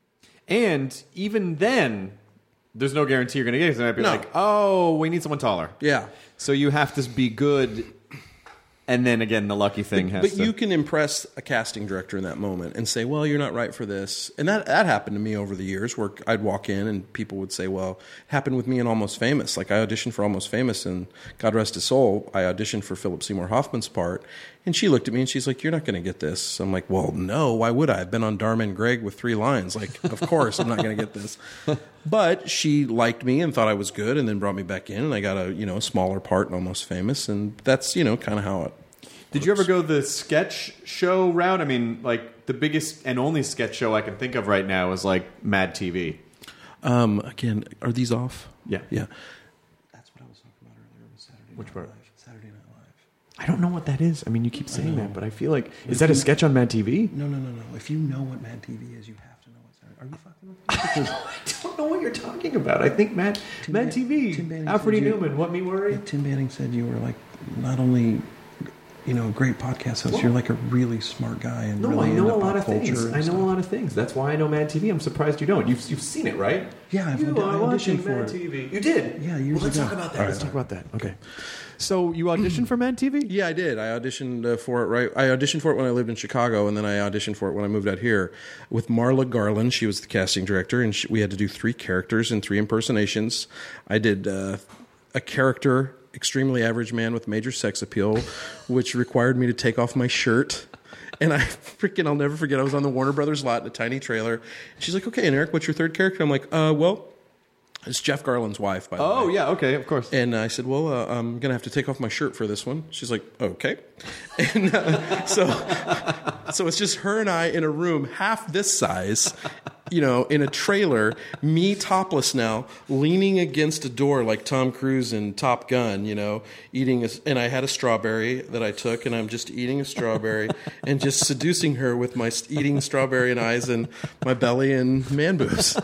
And even then, there's no guarantee you're going to get it. They might be No. like, oh, we need someone taller. Yeah. So you have to be good, and then again, the lucky thing has But to... you can impress a casting director in that moment and say, well, you're not right for this. And that, that happened to me over the years where I'd walk in and people would say, well, it happened with me in Almost Famous. Like I auditioned for Almost Famous and God rest his soul, I auditioned for Philip Seymour Hoffman's part. And she looked at me and she's like, you're not going to get this. I'm like, well, no, why would I? I've been on Dharma and Greg with three lines. Like, of course I'm not going to get this. But she liked me and thought I was good and then brought me back in and I got a, you know, smaller part in Almost Famous. And that's, you know, kind of how it Did you ever go the sketch show route? I mean, like, the biggest and only sketch show I can think of right now is, like, Mad T V. Um, again, are these off? Yeah. Yeah. That's what I was talking about earlier with Saturday Which Night part? Live. Saturday Night Live. I don't know what that is. I mean, you keep saying that, but I feel like... Is that a sketch on Mad T V? No, no, no, no. If you know what Mad T V is, you have to know what Saturday. Are you fucking with me? I don't know what you're talking about. I think Mad, Tim Mad Ban- T V, Tim Banning Alfred E. said you- Newman, What Me Worry? Yeah, Tim Banning said you were like not only, you know, a great podcast host. You're like a really smart guy and No, really I know into a lot pop of things. culture and I know stuff. a lot of things. That's why I know Mad T V. I'm surprised you don't. You've, you've seen it, right? Yeah, I've you audi- are I watching auditioned for Mad it. T V. You did? Yeah, years well, let's ago. talk about that. All right, let's talk all about that. Okay. So you auditioned for Mad T V? Yeah, I did. I auditioned uh, for it. Right, I auditioned for it when I lived in Chicago, and then I auditioned for it when I moved out here with Marla Garland. She was the casting director, and she, we had to do three characters and three impersonations. I did uh, a character, extremely average man with major sex appeal, which required me to take off my shirt. And I freaking, I'll never forget. I was on the Warner Brothers lot in a tiny trailer. She's like, "Okay, and Eric, what's your third character?" I'm like, "Uh, well." It's Jeff Garland's wife, by the way. Oh, yeah, okay, of course. And I said, well, uh, I'm going to have to take off my shirt for this one. She's like, okay. And uh, so so it's just her and I in a room half this size, you know, in a trailer, me topless now, leaning against a door like Tom Cruise in Top Gun, you know, eating a, and I had a strawberry that I took, and I'm just eating a strawberry and just seducing her with my eating strawberry and eyes and my belly and man boobs.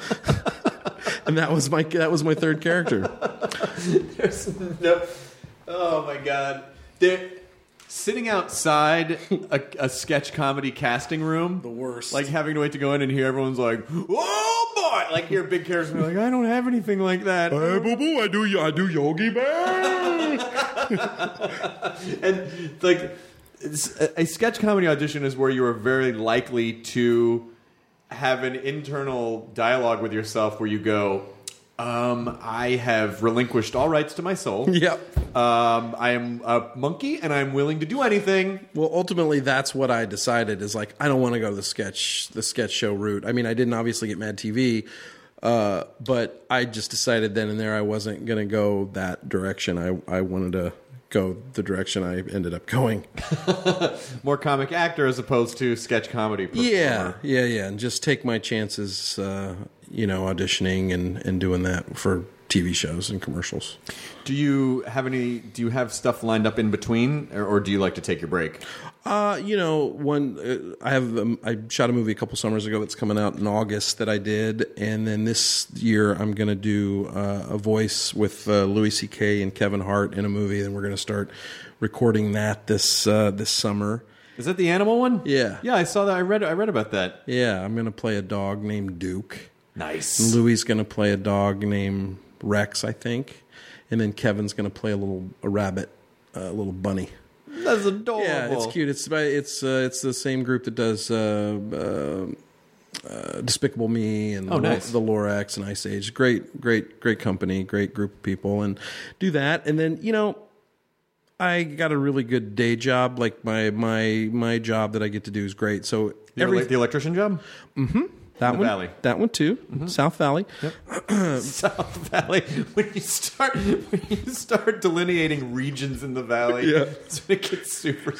And that was my that was my third character. There's no, oh my god! They're sitting outside a, a sketch comedy casting room. The worst. Like having to wait to go in and hear everyone's like, "Oh boy!" Like hear big characters be like, "I don't have anything like that." Hey, boo boo, I do I do Yogi Bear. And like it's, a, a sketch comedy audition is where you are very likely to have an internal dialogue with yourself where you go, um, I have relinquished all rights to my soul. Yep. Um, I am a monkey and I'm willing to do anything. Well, ultimately, that's what I decided. Is like I don't want to go the sketch the sketch show route. I mean, I didn't obviously get Mad T V, uh, but I just decided then and there I wasn't going to go that direction. I I wanted to go the direction I ended up going. More comic actor as opposed to sketch comedy performer. Yeah, yeah, yeah, and just take my chances, uh, you know, auditioning and, and doing that for T V shows and commercials. Do you have any? Do you have stuff lined up in between, or, or do you like to take your break? Uh, you know, one uh, I have um, I shot a movie a couple summers ago that's coming out in August that I did, and then this year I'm going to do uh, a voice with uh, Louis C K and Kevin Hart in a movie, and we're going to start recording that this uh, this summer. Is that the animal one? Yeah. Yeah, I saw that. I read. I read about that. Yeah, I'm going to play a dog named Duke. Nice. Louis is going to play a dog named Rex, I think, and then Kevin's going to play a little a rabbit, a little bunny. That's adorable. Yeah, it's cute. It's by it's uh, it's the same group that does uh, uh, uh, Despicable Me and Oh, the, nice. the Lorax and Ice Age. Great, great, great company, great group of people, and do that. And then you know, I got a really good day job. Like my my my job that I get to do is great. So Your every ele- the electrician job? that the one, Valley. that one too, South Valley. South Valley. When you start when you start delineating regions in the valley, Yeah. that's when it gets super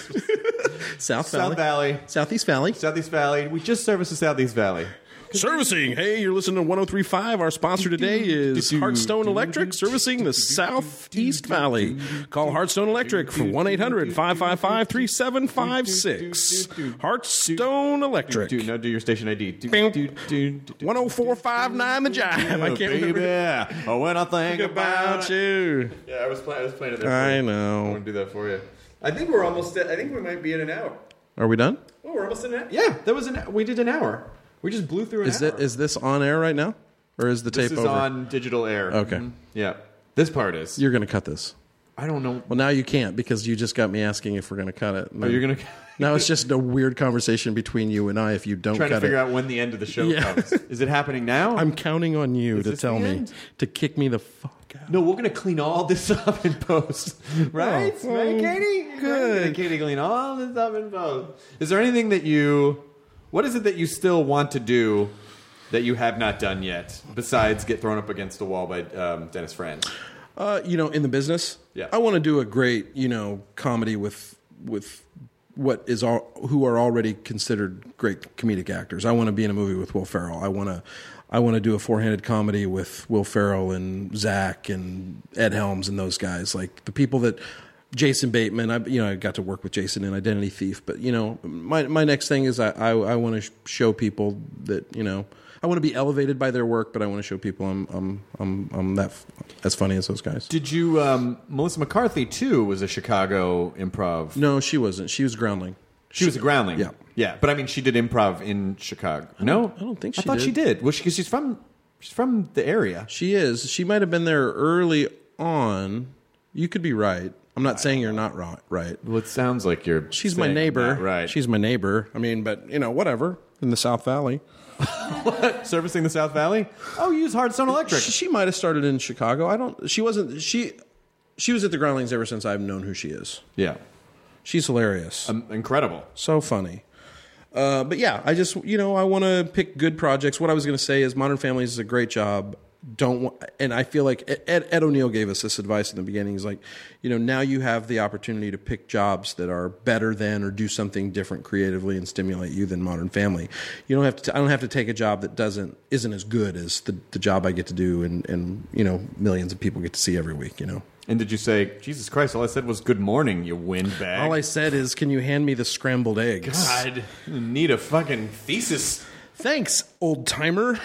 South Valley, South Valley. Southeast Valley. Southeast Valley. We just service the Southeast Valley. Servicing. Hey, you're listening to one oh three point five. Our sponsor today is Hearthstone Electric, servicing the Southeast Valley. Call Hearthstone Electric for one eight hundred five five five three seven five six. Hearthstone Electric. Do now do your station I D. Do, Bing. do, do, do, do. one oh four point five nine The Jive. I can't baby. remember. Oh, when I think About about you. Yeah, I was playing. I was playing it there. I for you. know. I want to do that for you. I think we're almost. At, I think we might be in an hour. Are we done? Oh, we're almost in an hour. Yeah, that was an. We did an hour. We just blew through an Is hour. that is this on air right now, or is the this tape is over? on digital air. Okay. Mhm. Yeah, this part is. You're going to cut this. I don't know. Well, now you can't because you just got me asking if we're going to cut it. Oh, you're gonna Now it's just a weird conversation between you and I if you don't trying to cut figure it. out when the end of the show Yeah. comes. Is it happening now? I'm counting on you Is to this tell the me end? to kick me the fuck out. No, we're gonna clean all this up in post, right? Oh, right, Katie? good. We're gonna, Katie, clean all this up in post. Is there anything that you? What is it that you still want to do that you have not done yet, besides get thrown up against the wall by um, Dennis Franz? Uh, you know, in the business, Yeah. I want to do a great, you know, comedy with with what is all who are already considered great comedic actors. I want to be in a movie with Will Ferrell. I want to I want to do a four-handed comedy with Will Ferrell and Zach and Ed Helms and those guys, like the people that Jason Bateman. I you know I got to work with Jason in Identity Thief, but you know my my next thing is I I, I want to sh- show people that you know. I want to be elevated by their work, but I want to show people I'm I'm I'm I'm that f- as funny as those guys. Did you? Um, Melissa McCarthy too was a Chicago improv. No, she wasn't. She was groundling. She was a groundling. Yeah. yeah. But I mean, she did improv in Chicago. No, I don't think I she thought did. she did. Well, because she's from she's from the area. She is. She might have been there early on. You could be right. I'm not saying you're not right. Right. Well, it sounds like you're. She's my saying neighbor. that, right? She's my neighbor. I mean, but you know, whatever. In the South Valley. servicing the South Valley. Oh, you use Hearthstone Electric. She, she might have started in Chicago. I don't. She wasn't. She. She was at the Groundlings ever since I've known who she is. Yeah, She's hilarious. um, incredible. So funny. Uh, but yeah, I just, you know, I want to pick good projects. What I was going to say is Modern Families is a great job. Don't want, and I feel like Ed, Ed O'Neill gave us this advice in the beginning. He's like, you know, now you have the opportunity to pick jobs that are better than or do something different creatively and stimulate you than Modern Family. You don't have to. I don't have to take a job that doesn't isn't as good as the the job I get to do, and and you know, millions of people get to see every week. You know. And did you say, Jesus Christ, all I said was good morning, you windbag? All I said is, can you hand me the scrambled eggs? God, you need a fucking thesis. Thanks, old timer.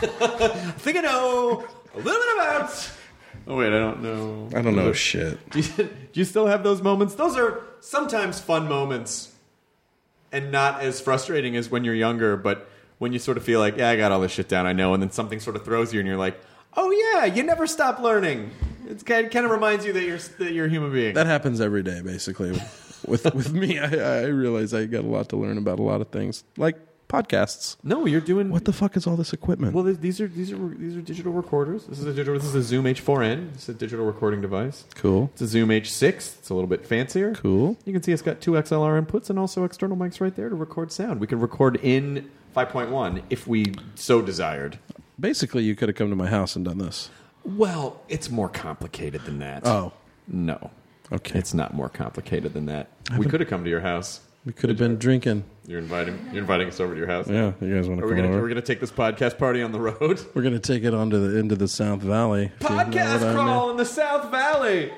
I think I know a little bit about... Oh, wait, I don't know. I don't know shit. Do you, do you still have those moments? Those are sometimes fun moments and not as frustrating as when you're younger, but when you sort of feel like, yeah, I got all this shit down, I know, and then something sort of throws you and you're like, oh, yeah, you never stop learning. It's kind of, kind of reminds you that you're that you're a human being. That happens every day, basically. with with me, I, I realize I got a lot to learn about a lot of things, like podcasts. No, you're doing... What the fuck is all this equipment? Well, these are these are these are digital recorders. This is a digital. This is a Zoom H four n. It's a digital recording device. Cool. It's a Zoom H six. It's a little bit fancier. Cool. You can see it's got two X L R inputs and also external mics right there to record sound. We can record in five point one if we so desired. Basically, you could have come to my house and done this. Well, it's more complicated than that. Oh. No. Okay. It's not more complicated than that. We could have come to your house. We could have been drinking. You're inviting you're inviting us over to your house. Yeah, you guys want to Are we come gonna over? are we gonna take this podcast party on the road? We're gonna take it onto the into the South Valley. if you know Podcast what I crawl mean. in the South Valley.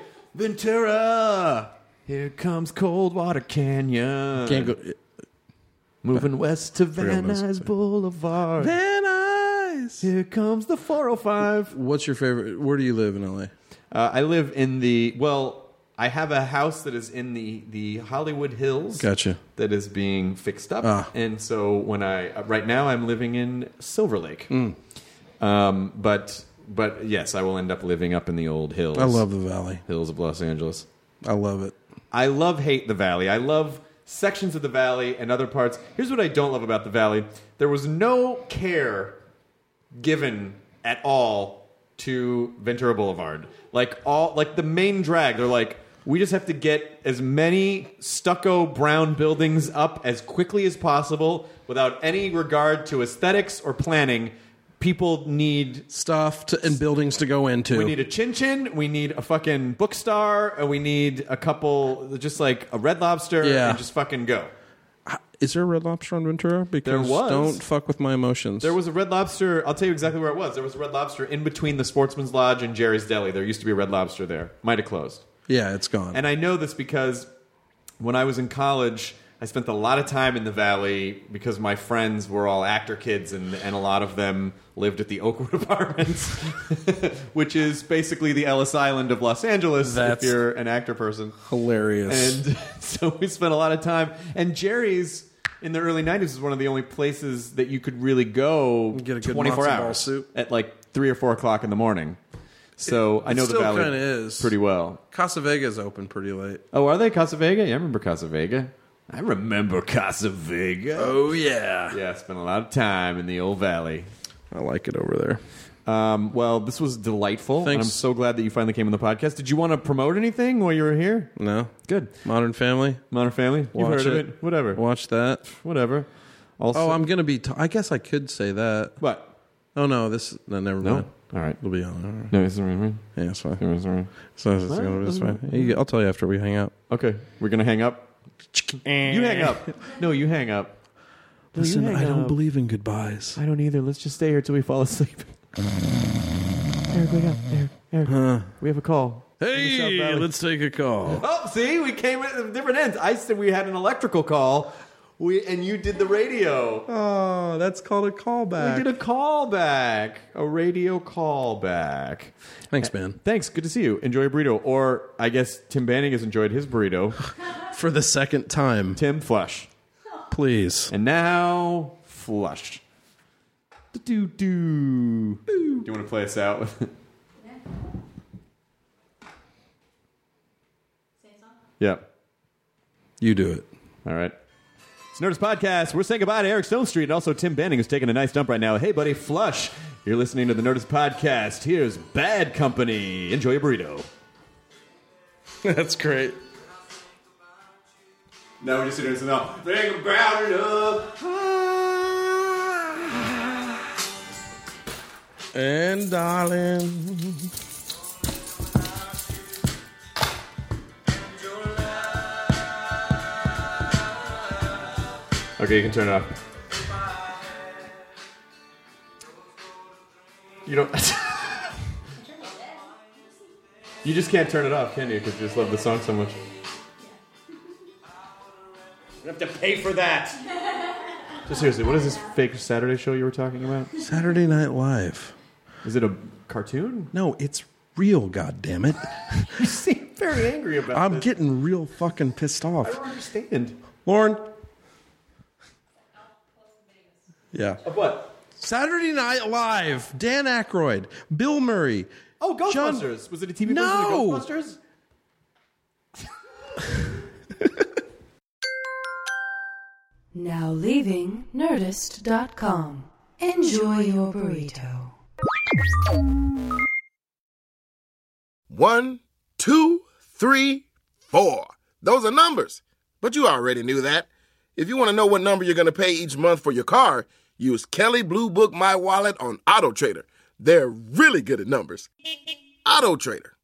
Ventura. Here comes Coldwater Canyon. Can't go. Moving west to Forgot Van what I was Nuys gonna say. Boulevard. Van Nuys. Here comes the four oh five. What's your favorite? Where do you live in L A? Uh, I live in the, well, I have a house that is in the, the Hollywood Hills. Gotcha. That is being fixed up. Ah. And so when I, uh, right now I'm living in Silver Lake. Mm. Um, but, but yes, I will end up living up in the old hills. I love the Valley. Hills of Los Angeles. I love it. I love hate the Valley. I love sections of the Valley and other parts. Here's what I don't love about the Valley. There was no care given at all to Ventura Boulevard. Like all like the main drag, they're like, We just have to get as many stucco brown buildings up as quickly as possible without any regard to aesthetics or planning. People need stuff to, and buildings to go into. We need a Chin Chin. We need a fucking Bookstar. And we need a couple, just like a Red Lobster. Yeah. And just fucking go. Is there a Red Lobster on Ventura? Because There was. don't fuck with my emotions. There was a Red Lobster. I'll tell you exactly where it was. There was a Red Lobster in between the Sportsman's Lodge and Jerry's Deli. There used to be a Red Lobster there. Might have closed. Yeah, it's gone. And I know this because when I was in college, I spent a lot of time in the Valley because my friends were all actor kids, and, and a lot of them lived at the Oakwood Apartments, which is basically the Ellis Island of Los Angeles That's if you're an actor person. Hilarious. And so we spent a lot of time. And Jerry's in the early nineties was one of the only places that you could really go Get a good twenty-four matzo ball hours soup. at like three or four o'clock in the morning. So It I know the still Valley kinda is. pretty well. Casa Vega's open pretty late. Oh, are they Casa Vega? Yeah, I remember Casa Vega. I remember Casa Vega. Oh, yeah. Yeah, I spent a lot of time in the old valley. I like it over there. Um, well, this was delightful. And Thanks. I'm so glad that you finally came on the podcast. Did you want to promote anything while you were here? No. Good. Modern Family. Modern Family? You've Watch heard of it. it. Whatever. Watch that. Whatever. Also, Oh, I'm going to be... T- I guess I could say that. What? Oh, no. This... No, never No? mind. All right. It'll be on. All right. No, it's all right. Yeah, it's fine. It's all right. So it's, gonna, it's fine. You- I'll tell you after we hang out. Okay. We're going to hang up. You hang up. No, you hang up. No, you Listen, hang I don't up. believe in goodbyes. I don't either. Let's just stay here till we fall asleep. Eric, wake up. Eric, Eric. Huh. We have a call. Hey, let's take a call. Oh, see, we came at different ends. I said we had an electrical call, we and you did the radio. Oh, that's called a callback. We did a callback, a radio callback. Thanks, man. Thanks. Good to see you. Enjoy a burrito, or I guess Tim Banning has enjoyed his burrito. For the second time. Tim, flush. Please. And now, flush. Do do. Do you want to play us out? Yeah. You do it. All right. It's Nerdist Podcast. We're saying goodbye to Eric Stone Street and also Tim Banning, who's taking a nice dump right now. Hey, buddy, flush. You're listening to the Nerdist Podcast. Here's Bad Company. Enjoy your burrito. That's great. Now we're just sitting there and saying, think about it up. And darling... Okay, you can turn it off. You don't... You just can't turn it off, can you? Because you just love the song so much. You have to pay for that. So seriously, what is this fake Saturday show you were talking about? Saturday Night Live. Is it a cartoon? No, it's real, goddammit. You seem very angry about I'm this. getting real fucking pissed off. I don't understand. Lauren? Yeah. Of what? Saturday Night Live. Dan Aykroyd. Bill Murray. Oh, John- Ghostbusters. Was it a T V No. version of Ghostbusters? Now leaving Nerdist dot com. Enjoy your burrito. One, two, three, four. Those are numbers. But you already knew that. If you want to know what number you're going to pay each month for your car, use Kelley Blue Book My Wallet on AutoTrader. They're really good at numbers. AutoTrader.